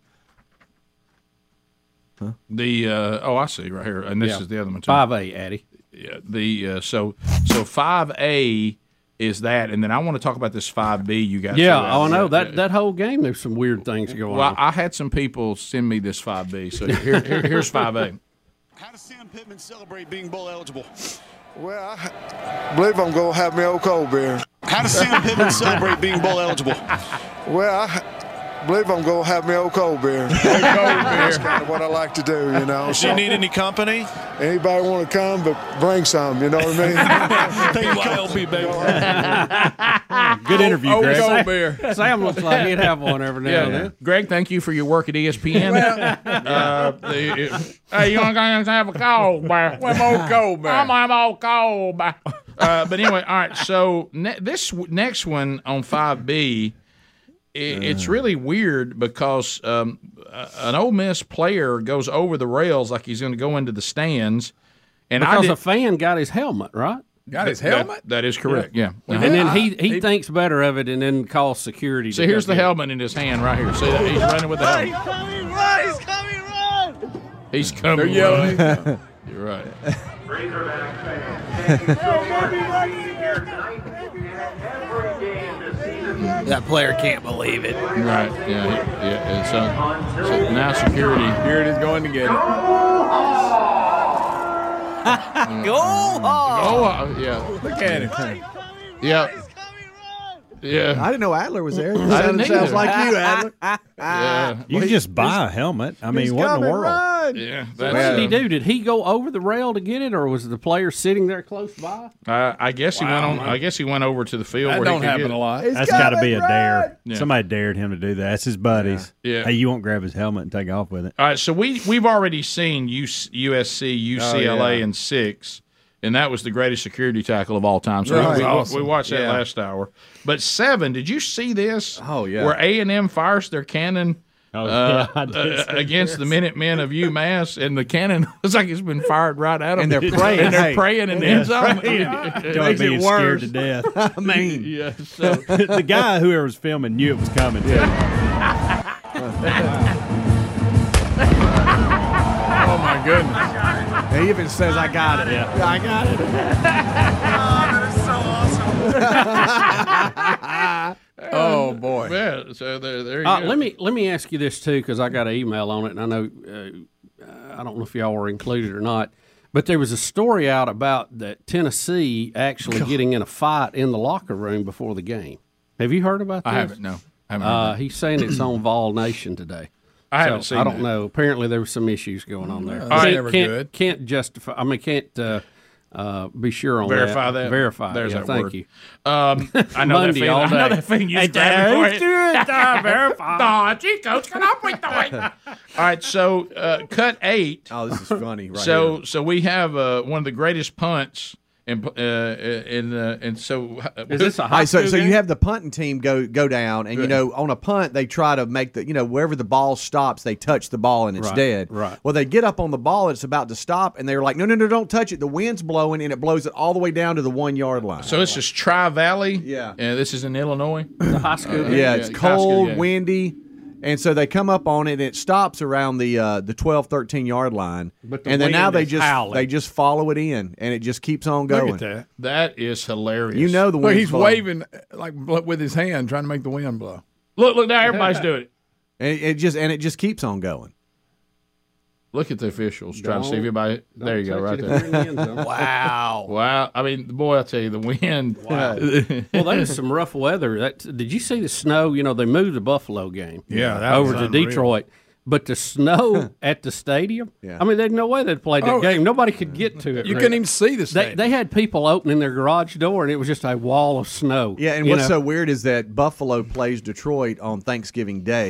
Huh? The uh, oh, I see right here, and this yeah. is the other one too. Five A, Addy. Yeah. The uh, so so five A is that, and then I want to talk about this five B. You got yeah. Oh, I know that that whole game. There's some weird things going well, on. Well, I had some people send me this five B. So here, here here's five A. How does Sam Pittman celebrate being bowl eligible? Well, I believe I'm going to have my old cold beer. How does Sam Pittman celebrate being bowl eligible? Well, I believe I'm going to have my old cold beer. Old cold beer. That's kind of what I like to do, you know. Does she need any company? Anybody want to come, but bring some, you know what I mean? B Y O B, baby. Good interview, old, Greg. Old cold beer. Sam looks like he'd have one every now yeah, and then. Greg, thank you for your work at E S P N. uh, the, it, hey, you want to have a cold beer? What's old cold beer? I'm have old cold beer. Uh, but anyway, all right. So ne- this w- next one on five B, it, it's really weird because um, uh, an Ole Miss player goes over the rails like he's going to go into the stands, and because I did, a fan got his helmet, right? Got his that, helmet? That is correct. Yeah. yeah. Uh-huh. And then he he, he thinks better of it, and then calls security. So here's the helmet in his hand right here. See that he's running with the helmet. He's coming, run! He's coming, run! He's coming. They're yelling. Run. You're right. Razorback fans, thank you so much for being here tonight. Every game this season. That player can't believe it. Right. Yeah. Yeah. And so, so now security. Security's going to get it. Go hard. Oh, uh, yeah. Look at him. Yeah. Yeah. I didn't know Adler was there. I didn't Sounds either. like you, Adler. Yeah. You can just buy a helmet. I mean, He's what in the coming, world? run. Yeah. What That's, did he uh, do? Did he go over the rail to get it, or was the player sitting there close by? Uh, I guess he Wow, went on. man. I guess he went over to the field That where don't he could happen get a it. lot. He's That's got to be a coming, dare. run. Yeah. Somebody dared him to do that. That's his buddies. Yeah. Hey, you won't grab his helmet and take off with it. All right. So we we've already seen U S C, U C L A, Oh, yeah. in six. And that was the greatest security tackle of all time. So Right. we, we, Awesome. we watched that Yeah. last hour. But seven, did you see this? Oh, yeah. Where A and M fires their cannon Oh, uh, yeah, I did uh, see against this. the Minutemen of UMass, and the cannon looks like it's been fired right at them. And they're praying. and they're Hey. praying in the end zone. Don't makes be it scared worse. to death. I mean, Yeah, so The guy, whoever was filming, knew it was coming. too. Oh, my goodness. he even says, "I got it." Yeah. I got it. Oh, boy. yeah, so there, there you Uh, go. let me let me ask you this too, because I got an email on it, and I know uh, I don't know if y'all were included or not, but there was a story out about that Tennessee actually getting in a fight in the locker room before the game. Have you heard about this? I haven't. No, I haven't. heard Uh, that. he's saying it's on Vol Nation today. I haven't So, seen I don't that. know. Apparently, there were some issues going on there. That's Can't- never can't, good. Can't justify. I mean, can't uh, uh, be sure on Verify that. that. Verify. There's yeah, that thank word. you. Um, I know Monday that feeling. all I know day. that feeling. You Hey, grabbing for it. Dad, uh, verify. Nah, Chico, get up with it. All right, so uh, cut eight. Oh, this is funny. Right so here. so we have uh, one of the greatest punts in uh, in uh, and so Is this a All high right, so school so you game? have the punting team go go down, and you know on a punt they try to make the you know wherever the ball stops they touch the ball and it's Right, dead. right. Well, they get up on the ball and it's about to stop, and they're like, no, no, no, don't touch it. The wind's blowing and it blows it all the way down to the one yard line. so this is Tri Valley. Yeah. and this is in Illinois. the high school game? yeah, yeah, it's high school cold, game. windy. And so they come up on it, and it stops around the uh, the twelve, thirteen yard line. But the and then now wind they is just howling. they just follow it in, and it just keeps on going. Look at that. That is hilarious. You know the Look, wind's he's blowing. waving like bl- with his hand, trying to make the wind blow. Look, look now, everybody's doing it. and it, it just and it just keeps on going. Look at the officials trying to see if Don't- anybody. There you go, Touch right it if there. you're in the end zone. Wow. Wow, I mean, boy, I tell you, the wind. Wow. Well, that was some rough weather. That did you see the snow? You know, they moved the Buffalo game Yeah, that over was to unreal. Detroit, but the snow at the stadium. Yeah. I mean, there's no way they'd played that Oh, game. Nobody could get to it. You Rick. couldn't even see the They, stadium. they had people opening their garage door, and it was just a wall of snow. Yeah, and you what's know? so weird is that Buffalo plays Detroit on Thanksgiving Day,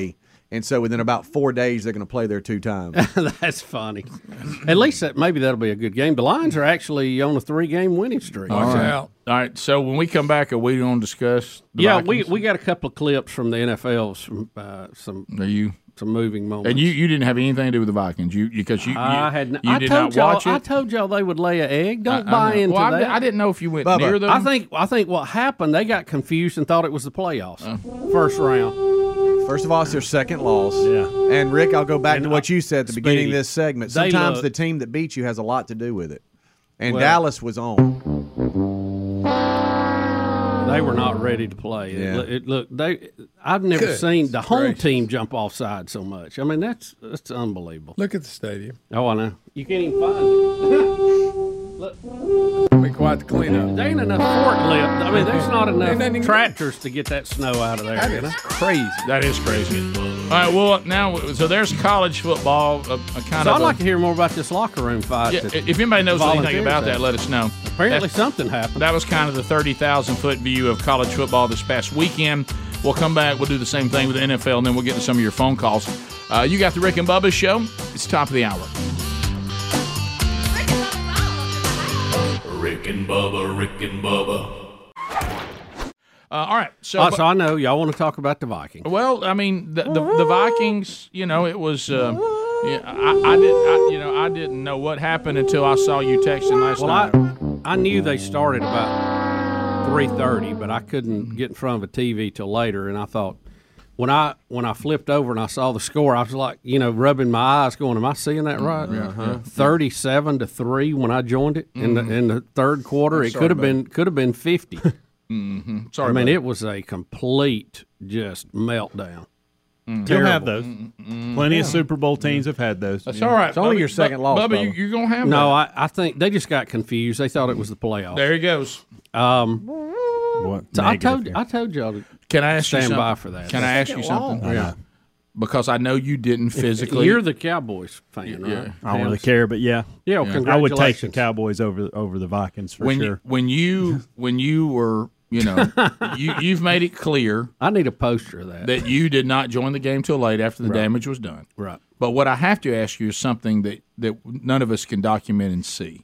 And so within about four days, they're going to play there two times. That's funny. At least that, maybe that'll be a good game. The Lions are actually on a three-game winning streak. All right. All right. So when we come back, are we going to discuss the Yeah, Vikings? we we got a couple of clips from the N F L, some uh, some Are you some moving moments. And you, you didn't have anything to do with the Vikings, you because you, you I had. n- you I did told not y'all. watch it. I told y'all they would lay an egg. Don't I- I buy know. into Well, I that. di- I didn't know if you went Bubba, near them. I think. I think what happened. They got confused and thought it was the playoffs. First round. First of all, it's their second loss. Yeah. And Rick, I'll go back And, to what uh, you said at the Speedy, beginning of this segment. they Sometimes look- the team that beats you has a lot to do with it. And Well- Dallas was on. They were not ready to play. It, Yeah. look- it, look, they. I've never Goodness seen the home gracious. team jump offside so much. I mean, that's that's unbelievable. Look at the stadium. Oh, I know. You can't even find it. Be quiet to clean up. There ain't enough forklift. I mean, there's not Ain't nothing enough to- tractors to get that snow out of there. That you know? is crazy. That is crazy. All right, well, now, so there's college football, a, a kind So of I'd a- like to hear more about this locker room fight. Yeah, that if anybody knows anything volunteers about had. that, let us know. Apparently That- something happened. That was kind of the thirty thousand foot view of college football this past weekend. We'll come back. We'll do the same thing with the N F L, and then we'll get to some of your phone calls. Uh, you got the Rick and Bubba Show. It's top of the hour. Rick and Bubba, Rick and Bubba. Uh, all right. So, Oh, so I know y'all want to talk about the Vikings. well, I mean, the, the, the Vikings. You know, it was. Uh, yeah, I, I did. I, you know, I didn't know what happened until I saw you texting last Well, night. I I knew they started about three thirty, but I couldn't get in front of a T V till later, and I thought when I when I flipped over and I saw the score, I was like, you know, rubbing my eyes, going, "Am I seeing that right?" yeah. Thirty-seven to three when I joined it in the in the third quarter. It sorry, could have buddy. been could have been fifty. Sorry, I mean, buddy. it was a complete just meltdown. You'll have those. Plenty of Super Bowl teams have had those. That's all right. It's only Bubba. your second Bu- loss, Bubba, you, Bubba. you're gonna have No, that. I, I think they just got confused. They thought it was the playoffs. There he goes. Um, What so I negative told here. I told y'all to Can I ask you stand something? by for that. Can I ask you something? I know. Because I know you didn't physically. You're the Cowboys fan, Yeah. right? I don't really care, but yeah, Yeah, well, Yeah. I would take congratulations. the Cowboys over over the Vikings for when sure. you, when you when you were you know you you've made it clear I need a poster of that. that you did not join the game till late after the damage was done. right. But what I have to ask you is something that that none of us can document and see.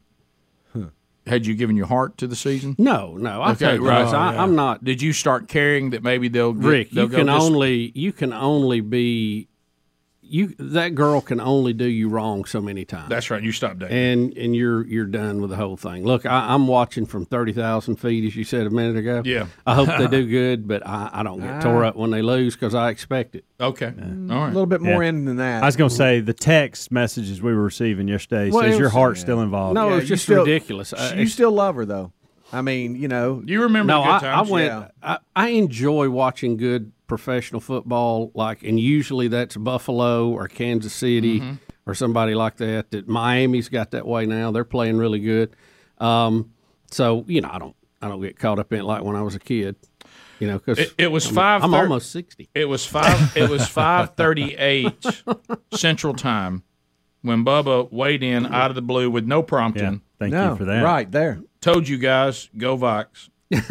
Had you given your heart to the season? No, no. I Okay, tell you, right. this, I, I'm not. Did you start caring that maybe they'll get, Rick, they'll you go can this- only you can only be you. That girl can only do you wrong so many times. That's right. You stopped dating. and and you're you're done with the whole thing. Look, I, I'm watching from thirty thousand feet, as you said a minute ago. Yeah. I hope they do good, but I, I don't get tore up when they lose because I expect it. Okay. All A right. little bit more Yeah. in than that. I was going to say the text messages we were receiving yesterday Well, says it your was- heart's still involved. No, Yeah, it was you just still- ridiculous. Uh, you it's- still love her, though. I mean, you know. You remember No, the good I, I times? went. Yeah. I, I enjoy watching good professional football, like, and usually that's Buffalo or Kansas City Mm-hmm. or somebody like that. That Miami's got that way now. They're playing really good. Um, so you know, I don't, I don't get caught up in it like when I was a kid. You know, because It, it was I'm, five. I'm thir- almost sixty. It was five. It was five thirty-eight Central Time when Bubba weighed in out of the blue with no prompting. Yeah, thank no, you for that. Right there. Told you guys, go Vikes.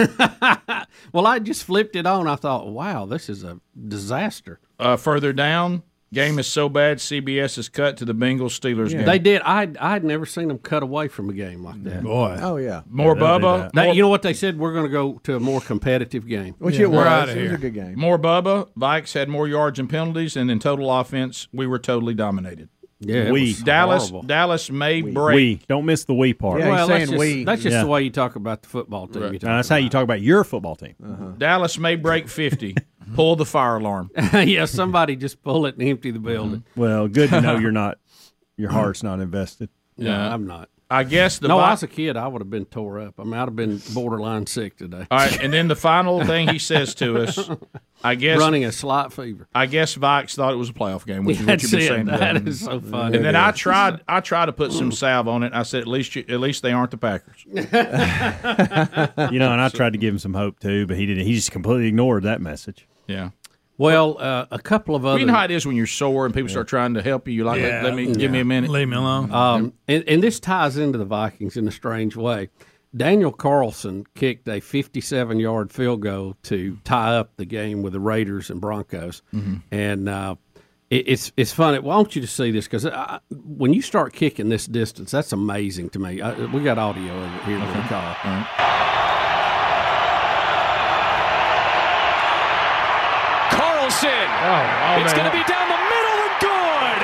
Well, I just flipped it on. I thought, wow, this is a disaster. Uh, further down, game is so bad. C B S is cut to the Bengals Steelers game. They did. I I had never seen them cut away from a game like that. Boy. Oh, yeah. More Yeah, they'll do Bubba. that. That- More, you know what they said? We're going to go to a more competitive game. Which it we're was. outta It was here. a good game. more Bubba. Vikes had more yards and penalties, and in total offense, we were totally dominated. Yeah, it We. was Dallas, horrible. Dallas may break. We don't miss the we part. Yeah, he's Well, that's saying just, we. that's just Yeah. the way you talk about the football team. Right. You talk Now, that's how you talk about your football team. Dallas may break fifty. Pull the fire alarm. about. Yeah, somebody just pull it and empty the building. Well, good to know you're not. Your heart's not invested. No, Yeah. I'm not. I guess the no, Vi- I was a kid. I would have been tore up. I mean, I'd have been borderline sick today. All right, and then the final thing he says to us, I guess Running a slight fever. I guess Vikes thought it was a playoff game, which is what That's you've been it. saying. today. That is so funny. And then I tried, I tried to put some salve on it. I said, at least, you, at least they aren't the Packers. You know, and I tried to give him some hope too, but he didn't. He just completely ignored that message. Yeah. Well, uh, a couple of other. You know how it is when you're sore and people start trying to help you. You're like, let, let me give me a minute. Leave me alone. Um, and, and this ties into the Vikings in a strange way. Daniel Carlson kicked a fifty-seven yard field goal to tie up the game with the Raiders and Broncos. And uh, it, it's it's funny. Well, I want you to see this because when you start kicking this distance, that's amazing to me. I, we got audio of it here. Okay. The call. All right. Carlson. Oh, it's going to be down the middle and good.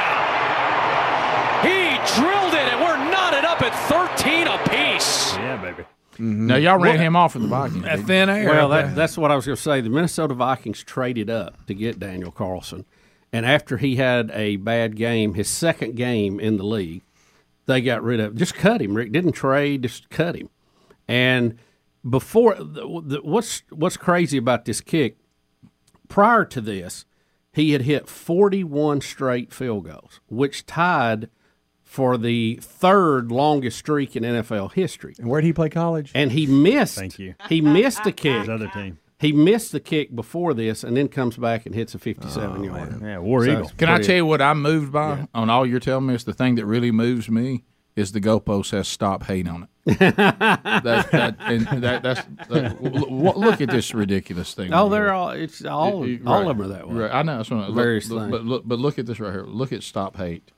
He drilled it, and we're knotted up at thirteen apiece. Yeah, baby. Mm-hmm. Now, y'all ran well, him off in the Vikings. At thin air. Well, that, that's what I was going to say. The Minnesota Vikings traded up to get Daniel Carlson. And after he had a bad game, his second game in the league, they got rid of him. Just cut him, Rick. Didn't trade, just cut him. And before the, the, what's what's crazy about this kick, prior to this, he had hit forty-one straight field goals, which tied for the third longest streak in N F L history. And where did he play college? And he missed. Thank you. He missed the kick. His other team. He missed the kick before this, and then comes back and hits a fifty-seven oh, yarder. Yeah, War so Eagle. Can I tell you what I'm moved by yeah. on all you're telling me? It's the thing that really moves me is the goalpost has stop hate on it. that, that, and that, that's that, look at this ridiculous thing. Oh, they're all it's all it, it, all right, of them are that way. Right. I know. That's what Various look, things. But look, but look at this right here. Look at stop hate.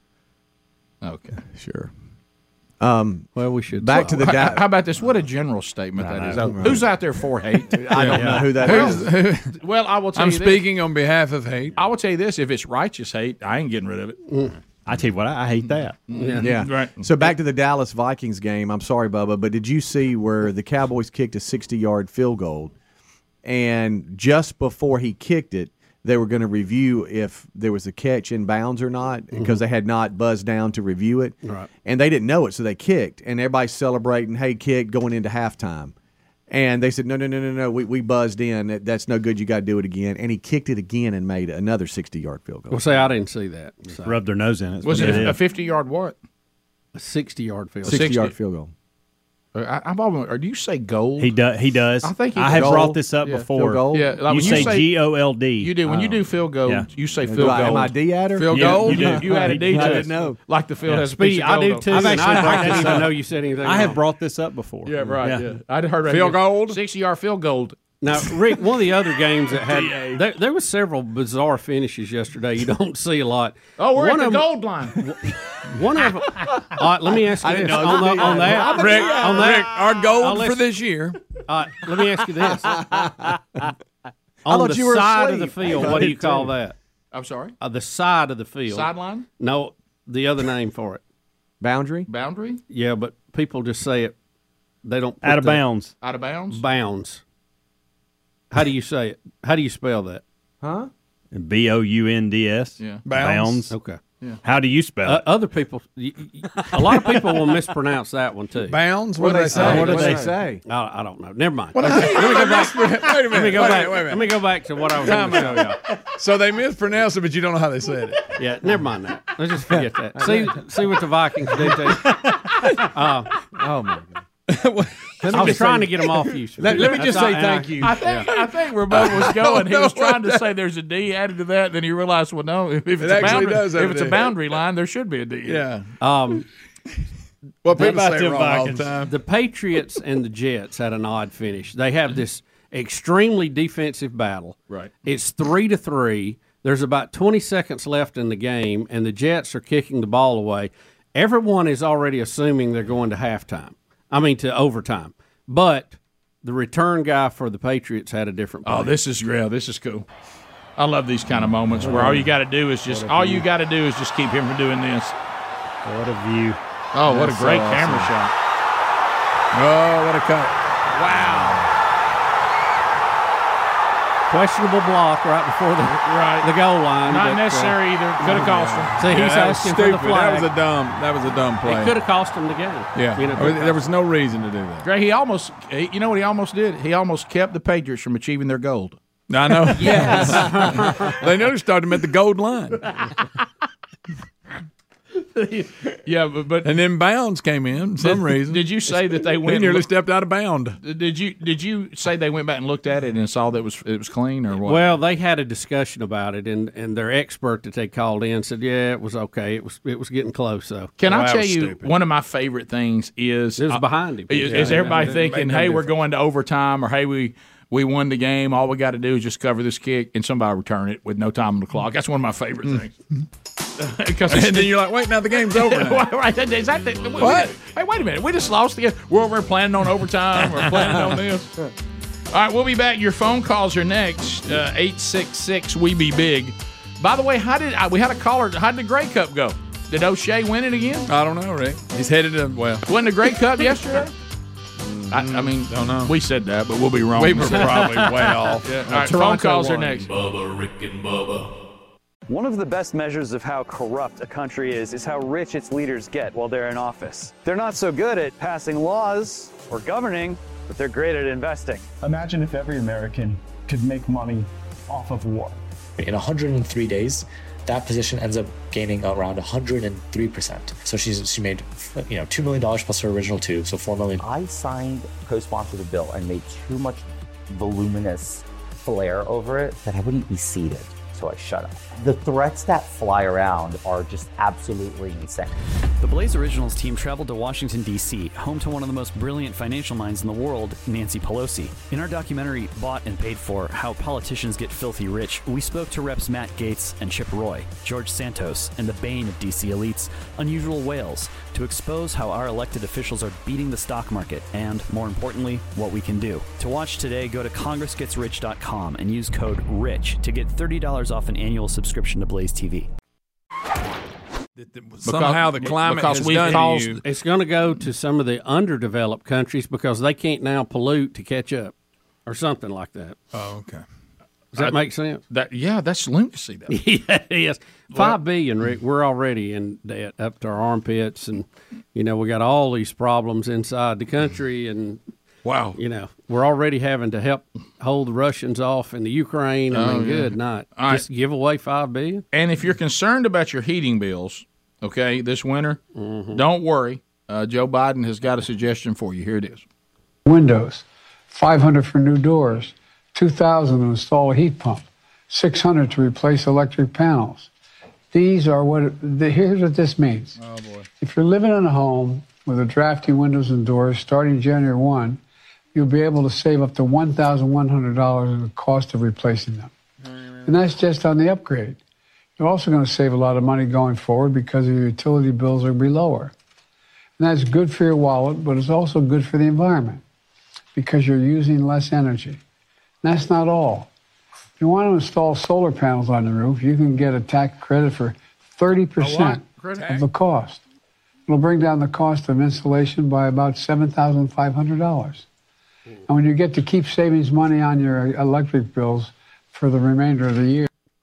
Okay, sure. Um, well, we should back to the. How, how about this? What a general statement no, that is. no, Who's out there for hate? I don't yeah. know who that Who's, is. Who, well, I will tell I'm you. I'm speaking this. on behalf of hate. I will tell you this: if it's righteous hate, I ain't getting rid of it. Mm. I tell you what, I, I hate that. Yeah. yeah, right. So back to the Dallas Vikings game. I'm sorry, Bubba, but did you see where the Cowboys kicked a sixty-yard field goal, and just before he kicked it, they were going to review if there was a catch in bounds or not because mm-hmm. they had not buzzed down to review it. Right. And they didn't know it, so they kicked. And everybody's celebrating, hey, kick, going into halftime. And they said, no, no, no, no, no, we, we buzzed in. That, that's no good. You got to do it again. And he kicked it again and made another sixty-yard field goal. Well, say, I didn't see that. So. Rubbed their nose in it. Was it a fifty-yard what? A sixty-yard field goal. sixty-yard field goal. I, I'm almost, or do you say gold? He does. He does. I think I have gold. brought this up yeah, before. Gold. Yeah, like you, say G O L D. You do when oh. you do field goal. Yeah. You say do field I, goal. Am I D adder? Field yeah, goal. You, do. you had a D. I to didn't know. Like the field yeah. has a piece Speedy, of gold. I do too. I've actually I, brought I didn't this even up. know you said anything. I have wrong. brought this up before. Yeah, right. Yeah, yeah. I heard right field gold. sixty-yard field goal. Now, Rick, one of the other games that had there, there was several bizarre finishes yesterday. You don't see a lot. Oh, we're one at the them, gold line. One of them. Uh, let me ask you this know on, the, on that. Rick, on that, Rick, our gold uh, for this year. Uh, let me ask you this. on thought the you were side of asleep. the field, what do you call that? I'm sorry. Uh, the side of the field. Sideline. No, the other name for it. Boundary? Boundary. Yeah, but people just say it. They don't. Put Out of the bounds. Out of bounds. Bounds. How do you say it? How do you spell that? Huh? B O U N D S. Yeah. Bounds. Okay. Yeah. How do you spell Uh, it? other people, y- y- a lot of people will mispronounce that one too. Bounds. What What do do they say? say? What do What they do say? I, I don't know. Never mind. What let, do me, they- let me go back. Wait a minute. Let me go wait a back. minute, wait a minute. Let me go back to what I was going to show y'all. So they mispronounced it, but you don't know how they said it. Yeah, never mind that. Let's just forget that. See, see what the Vikings did to you. Uh, Oh, my God. I was trying to get them off you. Let, let me just That's say all- thank you. I think I think where Bubba was going, he was trying to say there's a D added to that. Then he realized, well, no, if, if it's a actually boundary, does have if a it's a D. boundary line, there should be a D. Yeah. Um, Well, people about say it them wrong all the Vikings? time. the Patriots and the Jets had an odd finish. They have this extremely defensive battle. Right. It's three to three. There's about twenty seconds left in the game, and the Jets are kicking the ball away. Everyone is already assuming they're going to halftime. I mean, to overtime. But the return guy for the Patriots had a different play. Oh, this is real. This is cool. I love these kind of moments where all you got to do is just all you got to do is just keep him from doing this. What a view. Oh, what a That's great so awesome. camera shot! Oh, what a cut. Wow. Questionable block right before the Right. the goal line. Not but, uh, necessary either. Could have cost him. See, Yeah, he's that was asking for stupid. the flag. That was a dumb. That was a dumb play. It could have cost him the game. Yeah. You know, I mean, there was no reason to do that. Gray, he almost, he, you know what he almost did? He almost kept the Patriots from achieving their gold. I know. Yes. They never started him at the gold line. Yeah, but, but And then bounds came in for some did, reason. did you say that they He went? nearly stepped out of bound. Did you did you say they went back and looked at it and saw that it was it was clean or what? Well, they had a discussion about it, and, and their expert that they called in said, "Yeah, it was okay. It was it was getting close." So, Can Well, I that tell was you stupid. one of my favorite things is it was uh, behind him. Is, Yeah, is everybody yeah. thinking, no "Hey, we're difference. going to overtime," or "Hey, we we won the game. All we got to do is just cover this kick, and somebody return it with no time on the clock. That's one of my favorite things. Because and then you're like, wait, now the game's over. Now. right, is that the, What? Hey, wait a minute. We just lost the game. We're over planning on overtime. We're planning on this. All right, we'll be back. Your phone calls are next. Uh, eight six six, we be big. By the way, how did I, we had a caller? How did the Grey Cup go? Did O'Shea win it again? I don't know, Rick. He's headed to, well. Wasn't the Grey Cup yesterday? I, I mean, don't know. We said that, but we'll be wrong. We were probably way off. Yeah. All right, phone calls are won. next. Bubba, Rick and Bubba. One of the best measures of how corrupt a country is is how rich its leaders get while they're in office. They're not so good at passing laws or governing, but they're great at investing. Imagine if every American could make money off of war. In one hundred three days, that position ends up gaining around one hundred three percent. So she's she made you know two million dollars plus her original two, so four million dollars. I signed, co-sponsored the bill, and made too much voluminous flair over it that I wouldn't be seated. So I shut up. The threats that fly around are just absolutely insane. The Blaze Originals team traveled to Washington, D C, home to one of the most brilliant financial minds in the world, Nancy Pelosi. In our documentary, Bought and Paid For, How Politicians Get Filthy Rich, we spoke to Reps Matt Gaetz and Chip Roy, George Santos, and the bane of D C elites, Unusual Whales, to expose how our elected officials are beating the stock market and, more importantly, what we can do. To watch today, go to congress gets rich dot com and use code RICH to get thirty dollars off an annual subscription to Blaze T V. Somehow the climate because has we've done caused, you. It's going to go to some of the underdeveloped countries because they can't now pollute to catch up, or something like that. Oh, okay. Does that I- make sense? That yeah, that's lunacy. Though. Yeah, yes. Five billion, Rick. We're already in debt up to our armpits, and you know we got all these problems inside the country, and wow, you know we're already having to help hold the Russians off in the Ukraine. I Oh, mean, yeah. good night. All right. Just give away five billion. And if you're concerned about your heating bills, okay, this winter, don't worry. Uh, Joe Biden has got a suggestion for you. Here it is. Windows, five hundred for new doors, two thousand to install a heat pump, six hundred to replace electric panels. These are what, the, here's what this means. Oh, boy. If you're living in a home with a drafty windows and doors starting January first, you'll be able to save up to one thousand one hundred dollars in the cost of replacing them. And that's just on the upgrade. You're also going to save a lot of money going forward because your utility bills will be lower. And that's good for your wallet, but it's also good for the environment because you're using less energy. And that's not all. If you want to install solar panels on the roof, you can get a tax credit for thirty percent Credit? of the cost. It'll bring down the cost of installation by about seven thousand five hundred dollars. And when you get to keep savings money on your electric bills for the remainder of the year.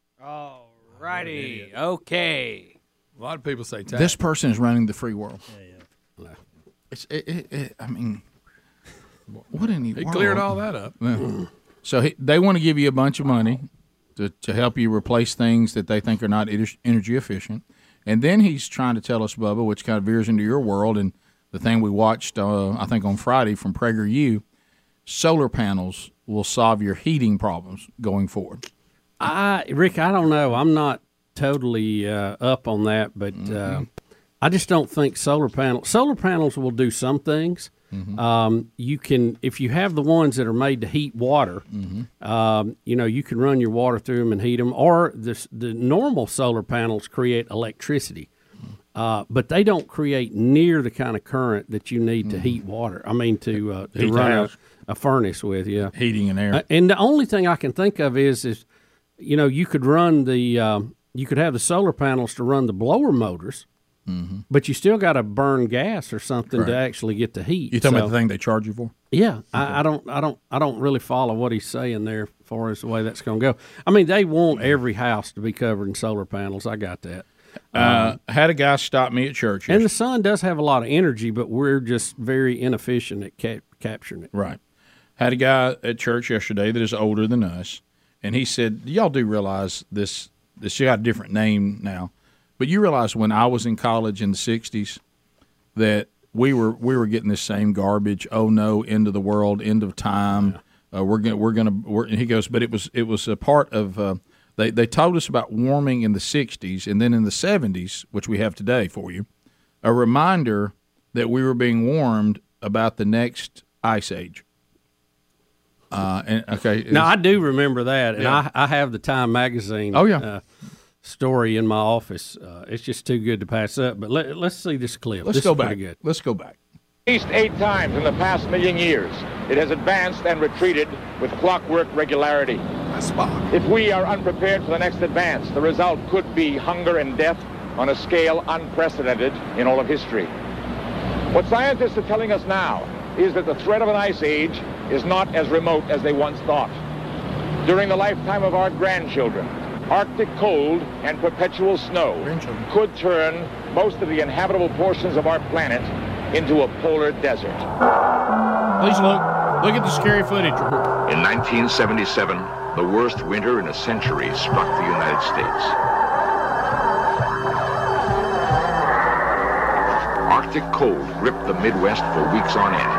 Righty. Okay. A lot of people say tax. This person is running the free world. Yeah, yeah. It's, it, it, it, I mean, what in the He world? cleared all that up. Yeah. So he, they want to give you a bunch of money to, to help you replace things that they think are not ener- energy efficient. And then he's trying to tell us, Bubba, which kind of veers into your world, and the thing we watched, uh, I think, on Friday from PragerU, solar panels will solve your heating problems going forward. I, Rick, I don't know. I'm not totally uh, up on that, but uh, I just don't think solar panels. Solar panels will do some things. Mm-hmm. Um, you can, if you have the ones that are made to heat water, Mm-hmm. um, you know, you can run your water through them and heat them. Or the the normal solar panels create electricity, uh, but they don't create near the kind of current that you need to heat water. I mean, to uh, to Heat the run a, house. a furnace with. Yeah, Heating and air. Uh, and the only thing I can think of is is you know, you could run the, um, you could have the solar panels to run the blower motors, Mm-hmm. but you still got to burn gas or something to Correct. actually get the heat. You talking So- about the thing they charge you for? Yeah, I, I don't, I don't, I don't really follow what he's saying there, as far as the way that's going to go. I mean, they want every house to be covered in solar panels. I got that. Uh, had a guy stop me at church. And the sun does have a lot of energy, but we're just very inefficient at cap- capturing it. Right. Had a guy at church yesterday that is older than us, and he said, y'all do realize this, this got a different name now, but you realize when I was in college in the sixties that we were we were getting this same garbage, oh no, end of the world, end of time, uh, we're going we're going to, and he goes, but it was it was a part of, uh, they, they told us about warming in the sixties, and then in the seventies, which we have today for you, a reminder that we were being warned about the next ice age. Uh, and okay, Now I do remember that, and Yeah. I, I have the Time magazine. Oh, yeah. uh, story in my office. Uh, it's just too good to pass up. But let, let's see this clip. Let's this go is pretty back. Good. Let's go back. At least eight times in the past million years, it has advanced and retreated with clockwork regularity. If we are unprepared for the next advance, the result could be hunger and death on a scale unprecedented in all of history. What scientists are telling us now is that the threat of an ice age is not as remote as they once thought. During the lifetime of our grandchildren, Arctic cold and perpetual snow could turn most of the inhabitable portions of our planet into a polar desert. Please look. Look at the scary footage. In nineteen seventy-seven, the worst winter in a century struck the United States. Arctic cold gripped the Midwest for weeks on end.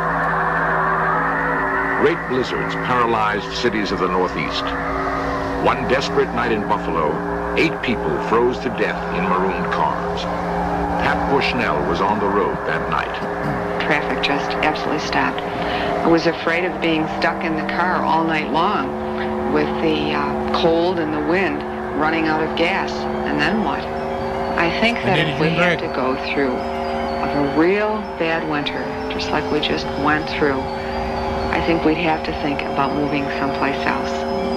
Great blizzards paralyzed cities of the Northeast. One desperate night in Buffalo, eight people froze to death in marooned cars. Pat Bushnell was on the road that night. Traffic just absolutely stopped. I was afraid of being stuck in the car all night long with the uh, cold and the wind running out of gas. And then what? I think that if we have to go through a real bad winter, just like we just went through, I think we'd have to think about moving someplace else.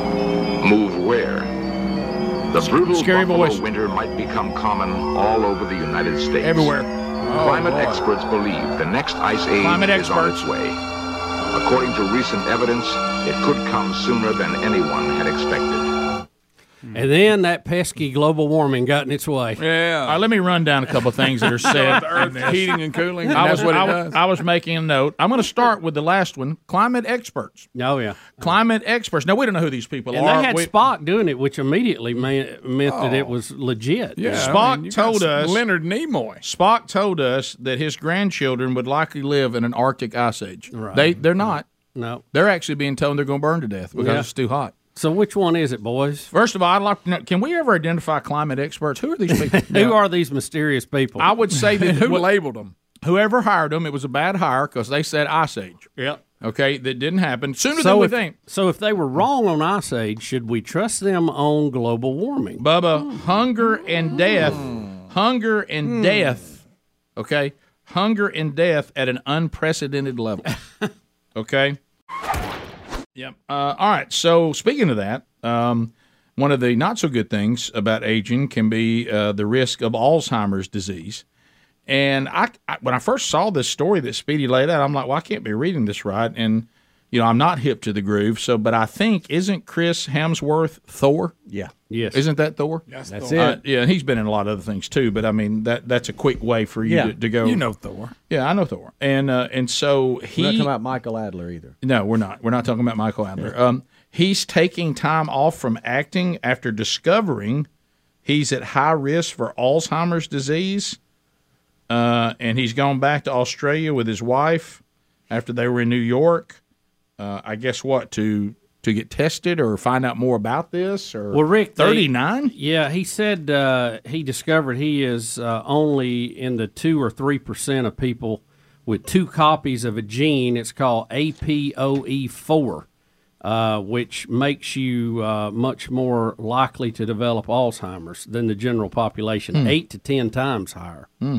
Move where? The brutal Scary Buffalo voice. winter might become common all over the United States. Everywhere. Climate Oh, Lord. experts believe the next ice age Climate is on experts. its way. According to recent evidence, it could come sooner than anyone had expected. And then that pesky global warming got in its way. Yeah. All right, let me run down a couple of things that are said. The Earth in this. heating and cooling, I was, that's what it I, was, does. I was making a note. I'm going to start with the last one. Climate experts. Oh yeah, climate experts. Now we don't know who these people And are. they had We- Spock doing it, which immediately man, meant that it was legit. Spock told us Leonard Nimoy. Spock told us that his grandchildren would likely live in an Arctic ice age. Right. They they're not. No, they're actually being told they're going to burn to death because Yeah. it's too hot. So which one is it, boys? First of all, I'd like to know: can we ever identify climate experts? Who are these people? Who are these mysterious people? I would say that Who well, labeled them? whoever hired them, it was a bad hire because they said ice age. Yep. Okay, that didn't happen sooner So than we if, think. so if they were wrong on Ice Age, should we trust them on global warming? Bubba, hunger and death, hunger and Hmm. death, okay? Hunger and death at an unprecedented level, okay? Yep. Uh, all right, so speaking of that, um, one of the not-so-good things about aging can be uh, the risk of Alzheimer's disease. And I, I, when I first saw this story that Speedy laid out, I'm like, well, I can't be reading this right. And, you know, I'm not hip to the groove. So, but I think, isn't Chris Hemsworth Thor? Yeah. Yes. Isn't that Thor? That's That's Thor. it. Uh, yeah, and he's been in a lot of other things too. But I mean, that that's a quick way for you Yeah. to, to go. You know Thor. Yeah, I know Thor. And uh, and so he. We're not talking about Michael Adler either. No, we're not. We're not talking about Michael Adler. Um, he's taking time off from acting after discovering he's at high risk for Alzheimer's disease. Uh, and he's gone back to Australia with his wife after they were in New York. Uh, I guess what to to get tested or find out more about this or Well, Rick, they- thirty-nine. Yeah, he said uh, he discovered he is uh, only in the two or three percent of people with two copies of a gene. It's called A P O E four, uh, which makes you uh, much more likely to develop Alzheimer's than the general population, Hmm. eight to ten times higher. Hmm.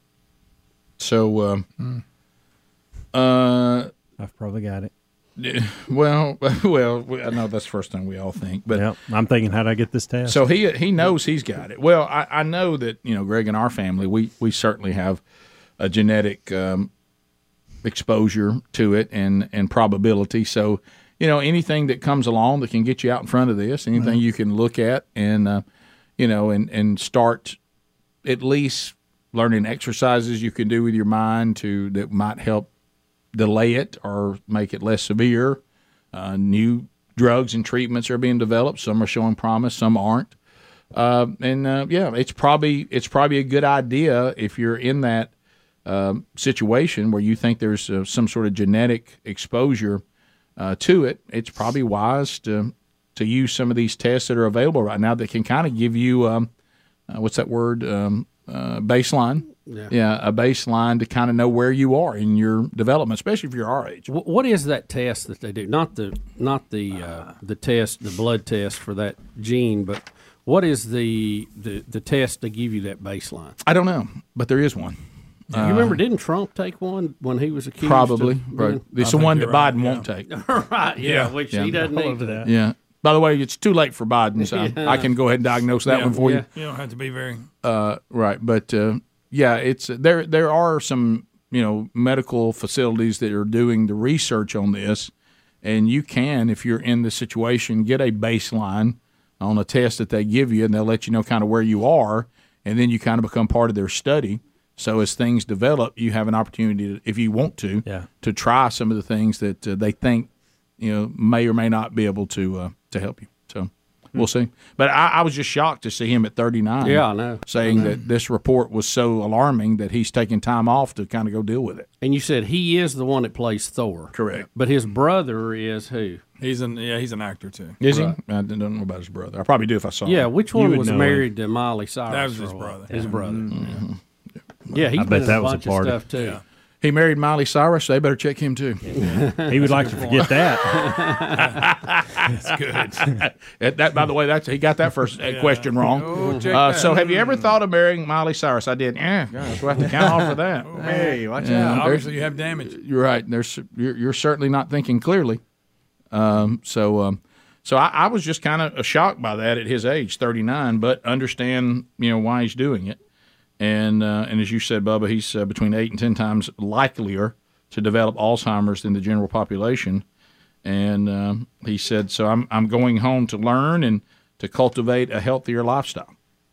So, uh, uh, I've probably got it. well, well, I know that's the first thing we all think, but Yep. I'm thinking, how do I get this test? so he he knows he's got it. Well, I, I know that you know Greg and our family, we we certainly have a genetic um, exposure to it and and probability. So you know anything that comes along that can get you out in front of this, anything Right. you can look at and uh, you know and and start at least learning exercises you can do with your mind to that might help delay it or make it less severe. Uh, new drugs and treatments are being developed. Some are showing promise, some aren't. Uh, and uh, yeah, it's probably it's probably a good idea if you're in that um, situation where you think there's uh, some sort of genetic exposure uh, to it. It's probably wise to to use some of these tests that are available right now that can kind of give you um, uh, what's that word? Um, uh, baseline. Yeah. yeah, a baseline to kind of know where you are in your development, especially if you're our age. Wh- What is that test that they do? Not the not the uh, the test, the blood test for that gene, but what is the, the the test to give you that baseline? I don't know, but there is one. you remember? Didn't Trump take one when he was accused? Probably, of right. being- It's the one that Biden won't take. right? Yeah, which he doesn't need that. Yeah. By the way, it's too late for Biden, so Yeah. I can go ahead and diagnose that Yeah. one for Yeah. you. You don't have to be very. Uh, right, but uh, yeah, it's there. There are some you know medical facilities that are doing the research on this, and you can, if you're in the situation, get a baseline on a test that they give you, and they'll let you know kind of where you are, and then you kind of become part of their study. So as things develop, you have an opportunity, to, if you want to, Yeah. to try some of the things that uh, they think you know may or may not be able to uh, to help you. So. We'll see. But I, I was just shocked to see him at thirty-nine. Yeah, I know. Saying I know. that this report was so alarming that he's taking time off to kind of go deal with it. And you said he is the one that plays Thor. Correct. But his brother is who? He's an yeah, he's an actor too. Is Right. he? I don't know about his brother. I probably do if I saw him. Yeah, which one was married to Miley Cyrus? That was his for a while? brother. His brother. Mm-hmm. Yeah, he's I been bet in that a was a bunch of part of- stuff too. Yeah. He married Miley Cyrus, so they better check him too. He would like to forget that. That's good. that, that, by the way, that's he got that first uh, question wrong. Oh, check uh, that. so, have you ever thought of marrying Miley Cyrus? I did. Yeah, gosh, we'll have to count off for that. Hey, watch Yeah, out. there- Obviously, you have damage. You're right. There's you're, you're certainly not thinking clearly. Um, so, um, so I, I was just kind of shocked by that at his age, thirty-nine, but understand you know why he's doing it. And uh, and as you said, Bubba, he's uh, between eight and ten times likelier to develop Alzheimer's than the general population. And um, he said, so I'm I'm going home to learn and to cultivate a healthier lifestyle.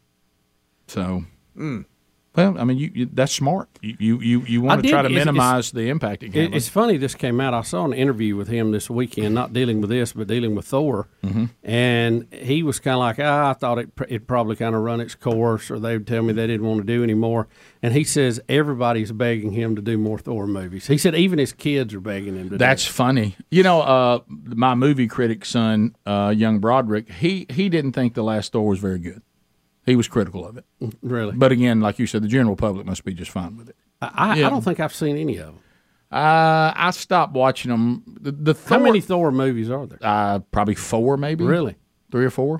So, well, I mean, you, you that's smart. You you you, you I want to did- try to it's- it's- minimize the impact it can. It, it's funny this came out. I saw an interview with him this weekend, not dealing with this, but dealing with Thor. Mhm. And he was kind of like, ah, I thought it it probably kind of run its course, or they would tell me they didn't want to do anymore. And he says everybody's begging him to do more Thor movies. He said even his kids are begging him to. That's do it. funny. You know, uh, my movie critic son, uh, young Broderick, he he didn't think the last Thor was very good. He was critical of it. Really? But again, like you said, the general public must be just fine with it. I, I, Yeah. I don't think I've seen any of them. Uh, I stopped watching them. The, the Thor, How many Thor movies are there? Uh, probably four, maybe. Really? Three or four.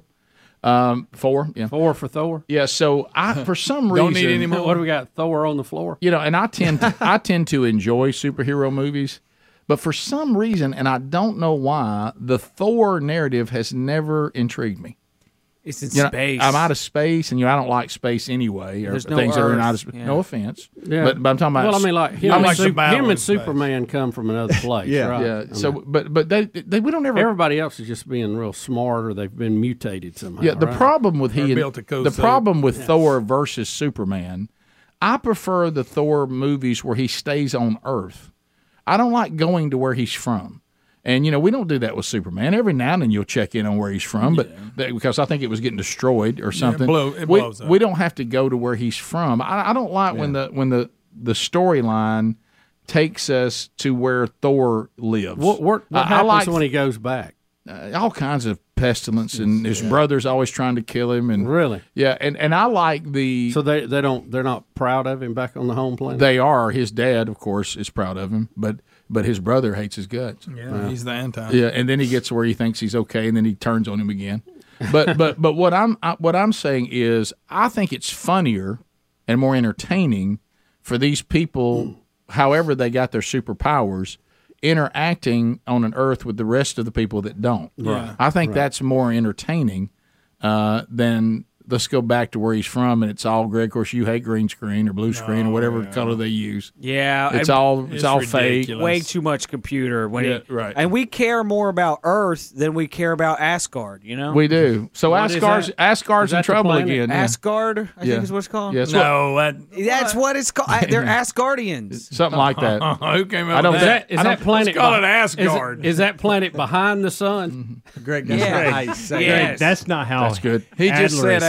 Um, four. Yeah. Four for Thor. Yeah. So I, for some reason, Don't need any more. What do we got? Thor on the floor. You know, and I tend to, I tend to enjoy superhero movies, but for some reason, and I don't know why, the Thor narrative has never intrigued me. It's in You know, space. I'm out of space, and you know I don't like space anyway. Or There's no things that are in Earth. outer space. Yeah. No offense. Yeah. But, but I'm talking about. Well, I mean, like him, I and, like Sup- the battle him in and space. Superman come from another place. Yeah, right? yeah. I So, mean, but but they, they we don't ever. everybody else is just being real smart, or they've been mutated somehow. Yeah, the right? problem with he Or and, built a code the suit. problem with Yeah. Thor versus Superman, I prefer the Thor movies where he stays on Earth. I don't like going to where he's from. And, you know, we don't do that with Superman. Every now and then you'll check in on where he's from, but that, because I think it was getting destroyed or something. blow- it we, blows up. we don't have to go to where he's from. I, I don't like when the when the, the storyline takes us to where Thor lives. What, what, what I, I happens like when he goes back? uh, all kinds of pestilence, and his brother's always trying to kill him. And Really? yeah, and, and I like the. So they they don't they're not proud of him back on the home planet. They are. His dad, of course, is proud of him, but but his brother hates his guts. Yeah, he's the anti. Yeah, and then he gets where he thinks he's okay, and then he turns on him again. But but but what I'm I, what I'm saying is, I think it's funnier and more entertaining for these people, however they got their superpowers, interacting on an Earth with the rest of the people that don't. Right. I think Right. that's more entertaining uh, than. Let's go back to where he's from, and it's all Greg. Of course, you hate green screen or blue screen or whatever color they use. Yeah, it's and- all it's, It's all ridiculous. fake. Way too much computer. When Yeah, he- right. And we care more about Earth than we care about Asgard. You know, We do. So What is Asgard's that? Asgard's Is in that the trouble planet? again. yeah. Asgard. I Yeah. think is what it's called. Yeah, that's what- No, that, That's what it's called. I- They're Asgardians. something like that. who came up I don't with Is that? that is I that don't- planet? let's call it beh- is Asgard. Is, that planet behind the sun? Greg, that's Yeah. not how you say Yes. it. Greg, that's not how That's good. He just Adler said has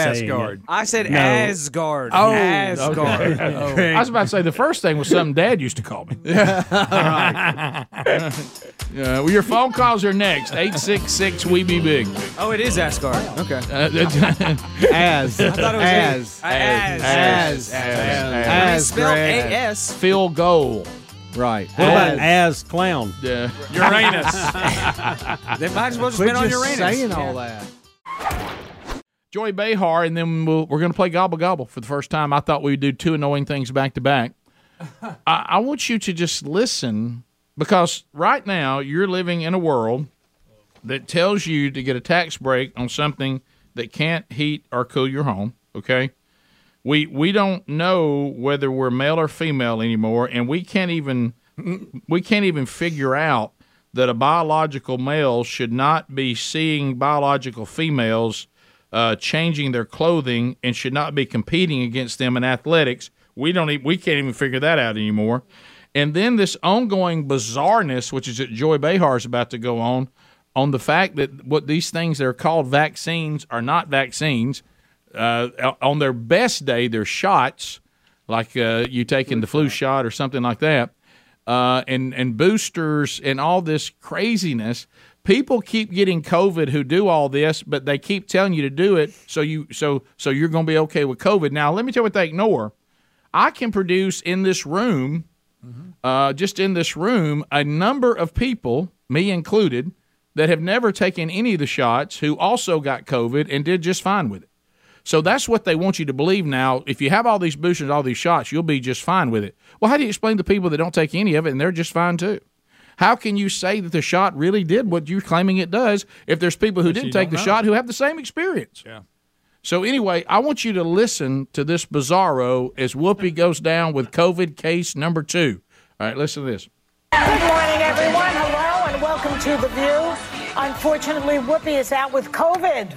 Asgard. I said No. Asgard. Oh, Asgard. okay. I was about to say the first thing was something Dad used to call me. Yeah. Uh, well, your phone calls are next. eight six six We Be Big. Oh, it is Asgard. Okay. As. I thought it was As. A. As. As. As. As. Spelled Greg. A S. Field goal. Right. What about as clown? Yeah. Uranus. They might as well just Quit been on just Uranus. saying Yeah. all that. Joey Behar, and then we'll, we're going to play Gobble Gobble for the first time. I thought we would do two annoying things back to back. I, I want you to just listen, because right now you're living in a world that tells you to get a tax break on something that can't heat or cool your home, okay? We we don't know whether we're male or female anymore, and we can't even we can't even figure out that a biological male should not be seeing biological females uh, changing their clothing and should not be competing against them in athletics. We don't e- we can't even figure that out anymore. And then this ongoing bizarreness, which is that Joy Behar is about to go on, on the fact that what these things that are called vaccines are not vaccines. Uh, on their best day, they're shots, like uh, you taking the flu shot or something like that, uh, and and boosters and all this craziness. People keep getting COVID who do all this, but they keep telling you to do it, so you so so you're going to be okay with COVID. Now, let me tell you what they ignore. I can produce in this room, uh, just in this room, a number of people, me included, that have never taken any of the shots who also got COVID and did just fine with it. So that's what they want you to believe now. If you have all these boosters, all these shots, you'll be just fine with it. Well, how do you explain to people that don't take any of it and they're just fine too? How can you say that the shot really did what you're claiming it does if there's people who But didn't you take don't the know. shot who have the same experience? Yeah. So anyway, I want you to listen to this bizarro as Whoopi goes down with COVID case number two. All right, listen to this. Good morning, everyone. Hello, and welcome to The View. Unfortunately, Whoopi is out with COVID.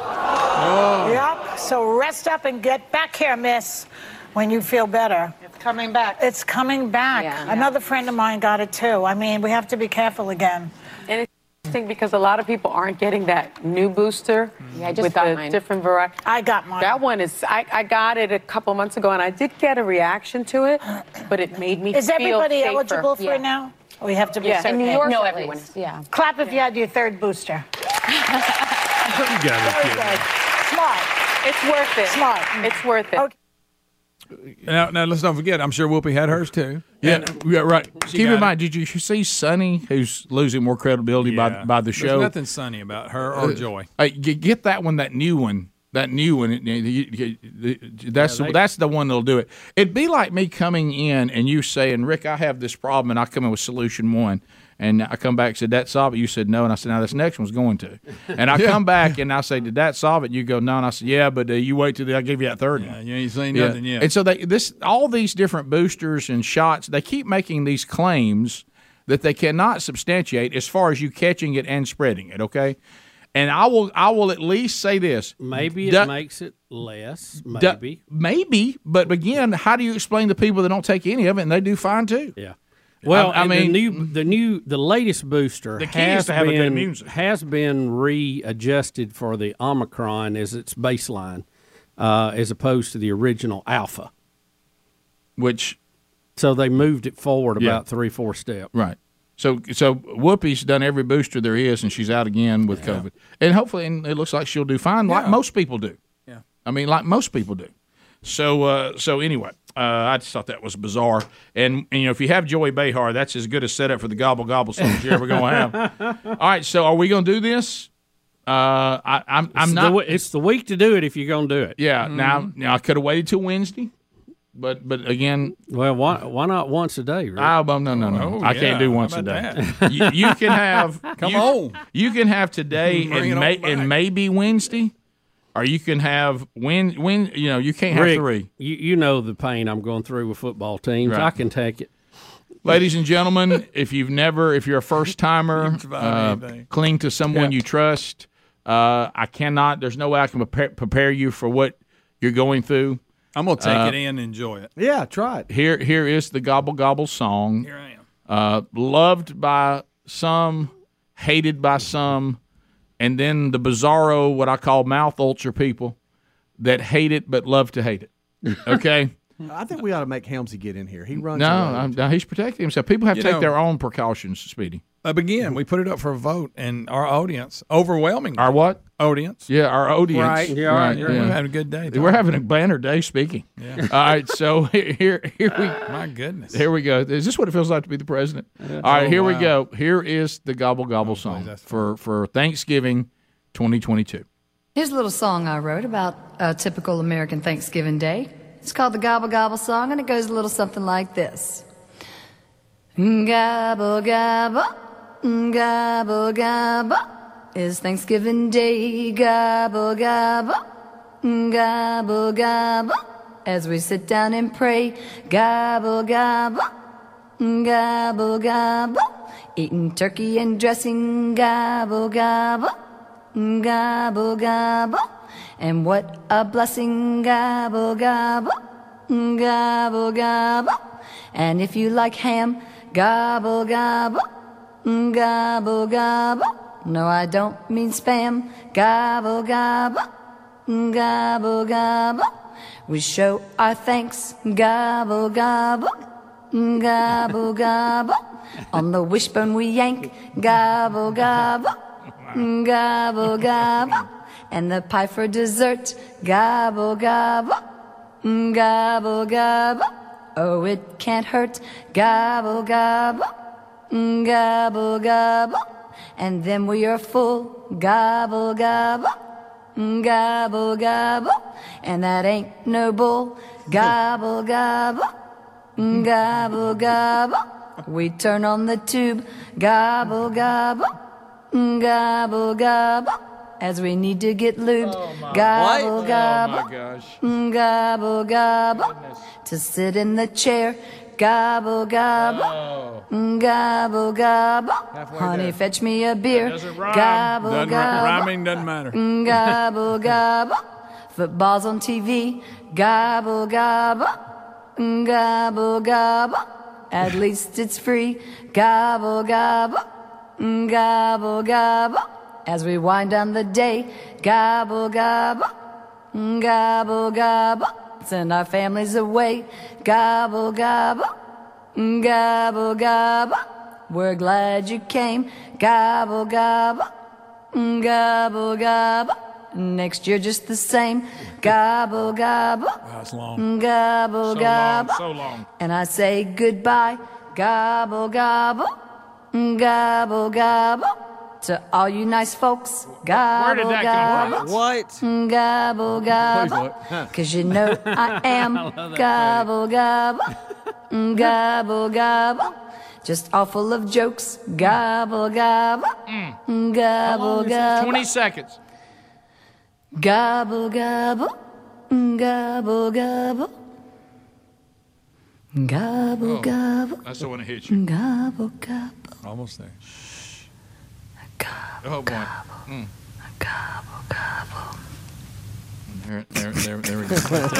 Oh. Yep. So rest up and get back here, miss, when you feel better. It's coming back. It's coming back. Yeah. Another friend of mine got it, too. I mean, we have to be careful again. And it's interesting because a lot of people aren't getting that new booster Yeah, I just with got the mine. different variety. I got mine. That one is, I, I got it a couple months ago, and I did get a reaction to it, but it made me Is feel everybody safer. eligible for Yeah. it now? We have to be Yeah. certain. In New York, no, at everyone. least. Yeah. Clap if you had your third booster. You gotta be Very kidding. good. Smart. It's worth it. Smart. It's worth it. Okay. Now, now, let's not forget, I'm sure Whoopi had hers too. Yeah, yeah, right. She Keep got in mind, did you see Sonny, who's losing more credibility by Yeah. by the show? There's nothing sunny about her or Uh, Joy. Hey, get, get that one, that new one, that new one. it- it- it- That's Yeah, they- that's the one that'll do it. It'd be like me coming in and you saying, "Rick, I have this problem," and I come in with solution one, and I come back and said, "That solve it?" You said no, and I said, "Now this next one's going to." And I Yeah. come back and I say, "Did that solve it?" You go, "No," and I said, "Yeah, but uh, you wait till I give you that third one." You ain't seen nothing yet. And so they this all these different boosters and shots, they keep making these claims that they cannot substantiate as far as you catching it and spreading it. Okay, and I will I will at least say this: Maybe it Du- makes it less. du- Maybe. maybe, but again, how do you explain to people that don't take any of it and they do fine too? Yeah. Well, I, I and mean, the new, the new, the latest booster The key is has to have a good been immune system. has been readjusted for the Omicron as its baseline, uh, as opposed to the original Alpha. Which, so they moved it forward Yeah. about three, four steps. Right. So so Whoopi's done every booster there is, and she's out again with COVID. And hopefully, and it looks like she'll do fine, like Yeah. most people do. Yeah. I mean, like most people do. So uh, so anyway, uh, I just thought that was bizarre. And, and you know, if you have Joey Behar, that's as good a setup for the gobble gobble song as you're ever going to have. All right. So are we going to do this? Uh, I, I'm I'm It's not. The, it's the week to do it if you're going to do it. Yeah. Now now I could have waited till Wednesday, but but again, Well, why why not once a day? Rick? I, well, no, no, no. Oh, I yeah. can't do How once a about day. that? you, you can have. Come you, on. You can have today Bring it and, on may, back. and maybe Wednesday, or you can have when when you know you can't have Rick, three. You, you know the pain I'm going through with football teams. Right. I can take it. Ladies and gentlemen, if you've never, if you're a first timer, survive uh, anything. cling to someone Yeah. you trust. Uh, I cannot. There's no way I can prepare, prepare you for what you're going through. I'm gonna take Uh, it in and enjoy it. Yeah, try it. Here, here is the gobble gobble song. Here I am. Uh, loved by some, hated by some, and then the bizarro, what I call mouth ulcer people. that hate it but love to hate it. Okay. I think we ought to make Helmsy get in here. He runs. No, away. I'm, no, he's protecting himself. People have You to take know- their own precautions, Speedy. Uh, again, we put it up for a vote, and our audience, overwhelming. Our what? Audience. Yeah, our audience. Right. Yeah, right. We're having a good day. We're having a banner day speaking. Yeah. All right, so here, here we. My goodness. Here we go. Is this what it feels like to be the president? Yeah. All right, Oh, here we wow. go. Here is the Gobble Gobble song for, for Thanksgiving twenty twenty-two. Here's a little song I wrote about a typical American Thanksgiving day. It's called the Gobble Gobble Song, and it goes a little something like this. Gobble, gobble, gobble, gobble, it's Thanksgiving Day. Gobble, gobble, gobble, gobble, as we sit down and pray. Gobble, gobble, gobble, gobble, eating turkey and dressing. Gobble, gobble, gobble, gobble, and what a blessing. Gobble, gobble, gobble, gobble, and if you like ham, gobble, gobble, gobble, gobble. No, I don't mean spam. Gobble, gobble, gobble, gobble. We show our thanks. Gobble, gobble, gobble, gobble. On the wishbone we yank. Gobble, gobble, gobble, gobble. And the pie for dessert. Gobble, gobble, gobble, gobble. Oh, it can't hurt. Gobble, gobble, gobble, gobble. And then we are full. Gobble, gobble, gobble, gobble. And that ain't no bull. Gobble, gobble, gobble, gobble. We turn on the tube. Gobble, gobble, gobble, gobble. As we need to get lubed. Gobble, What? gobble, Oh, my gosh. gobble, gobble. To sit in the chair. Gobble, gobble, gobble, gobble. Honey, there. fetch me a beer. Doesn't rhyme. Gobble, Doesn't gobble. rhyming doesn't matter. Gobble, gobble. Football's on T V. Gobble, gobble, gobble, gobble. At least it's free. Gobble, gobble, gobble, gobble. As we wind down the day. Gobble, gobble, gobble, gobble. Send our families away. Gobble, gobble, gobble, gobble. We're glad you came. Gobble, gobble, gobble, gobble. Next year just the same. Gobble, gobble, That's long. gobble, So gobble. long, so long. And I say goodbye. Gobble, gobble, gobble, gobble. To all you nice folks. Gobble, Where did that come gobble. from? What? Gobble, gobble. look. Cause you know I am. I love that Gobble, gobble, gobble, gobble. Just all full of jokes. Gobble, gobble, gobble, gobble. twenty seconds. Gobble, gobble, gobble, gobble. Gobble, Oh, gobble, That's the one that hit you. gobble, gobble. Almost there. Oh, boy. Mm. Gobble, gobble. There, there, there, there we go.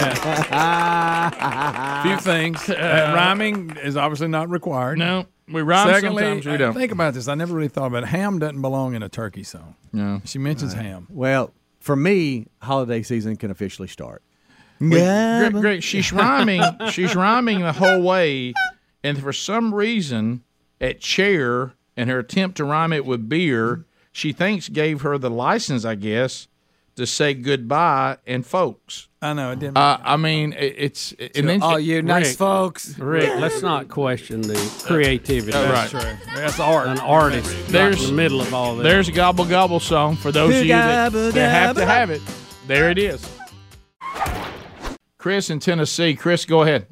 Few things. Uh, rhyming is obviously not required. No, we rhyme Secondly, sometimes, we uh, don't. Think about this. I never really thought about it. Ham doesn't belong in a turkey song. No. She mentions ham. Well, for me, holiday season can officially start. Wait, Greg, Greg, she's rhyming. She's rhyming the whole way, and for some reason, at chair, and her attempt to rhyme it with beer, she thinks gave her the license, I guess, to say goodbye and folks. I know it didn't. Uh, I mean, it, it's and then all you nice Rick, folks. Rick, let's not question the creativity. Oh, That's right. true. That's art. An artist There's- right in the middle of all this. There's a gobble gobble song for those of you that, that have to have it. There it is. Chris in Tennessee. Chris, go ahead.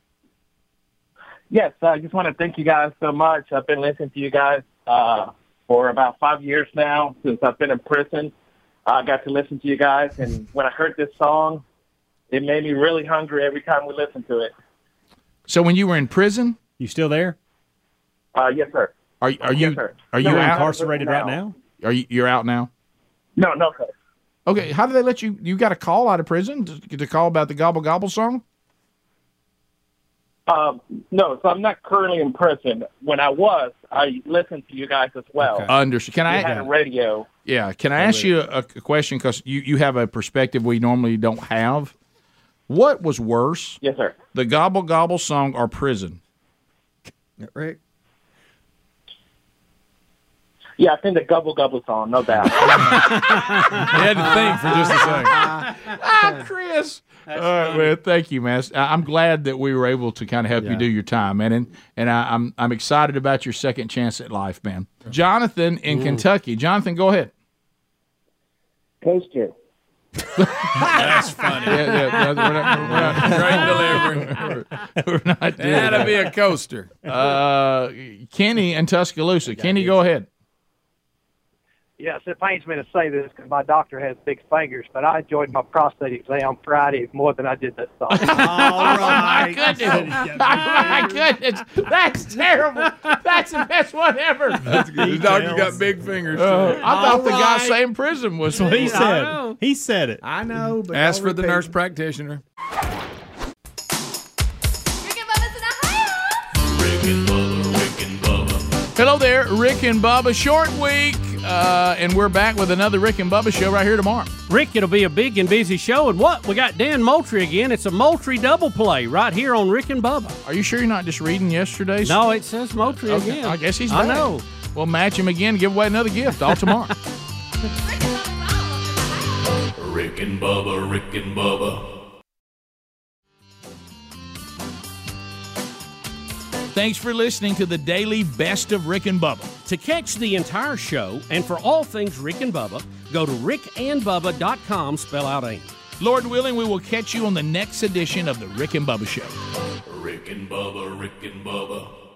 Yes, I just want to thank you guys so much. I've been listening to you guys uh, for about five years now since I've been in prison. I got to listen to you guys, and when I heard this song, it made me really hungry every time we listened to it. So when you were in prison, you still there? Uh, yes, sir. Are are you Yes, sir. are No, you I'm out? Incarcerated right now? Are you you're out now? No, no, sir. Okay, how did they let you? You got a call out of prison to, to call about the gobble gobble song? Um, no, so I'm not currently in prison. When I was, I listened to you guys as well. Okay. Understood. Can I You had a radio? Yeah. Can I ask you a, a question because you, you have a perspective we normally don't have? What was worse? Yes, sir. The Gobble Gobble song or prison? Rick? Yeah, I think the Gobble Gobble song, no doubt. You had to think for just a second. Ah, Chris. All right, man. Thank you, man. I- I'm glad that we were able to kind of help you Yeah. do your time, man. And and I, I'm I'm excited about your second chance at life, man. Jonathan in Mm. Kentucky. Jonathan, go ahead. Coaster. That's funny. Yeah, yeah, we're not, we're not, Great delivery. we're not doing That'd that. be a coaster. Uh, Kenny in Tuscaloosa. Kenny, go ahead. Yes, it pains me to say this because my doctor has big fingers, but I enjoyed my prostate exam Friday more than I did that song. Oh, my goodness. Oh, my goodness. That's terrible. That's the best one ever. That's good. His doctor got big fingers. Uh, too. I thought the guy saying prison was That's what he I said. know. He said it. I know. But Ask don't for the repeat nurse it. practitioner. Hello there, Rick and Bubba. Short week, uh, and we're back with another Rick and Bubba show right here tomorrow. Rick, it'll be a big and busy show. And what? We got Dan Moultrie again. It's a Moultrie double play right here on Rick and Bubba. Are you sure you're not just reading yesterday's? No, it says Moultrie Okay, again. I guess he's I back. know. We'll match him again, give away another gift all tomorrow. Rick and Bubba, Rick and Bubba. Thanks for listening to the daily best of Rick and Bubba. To catch the entire show and for all things Rick and Bubba, go to rick and bubba dot com, spell out AIM. Lord willing, we will catch you on the next edition of the Rick and Bubba Show. Rick and Bubba, Rick and Bubba.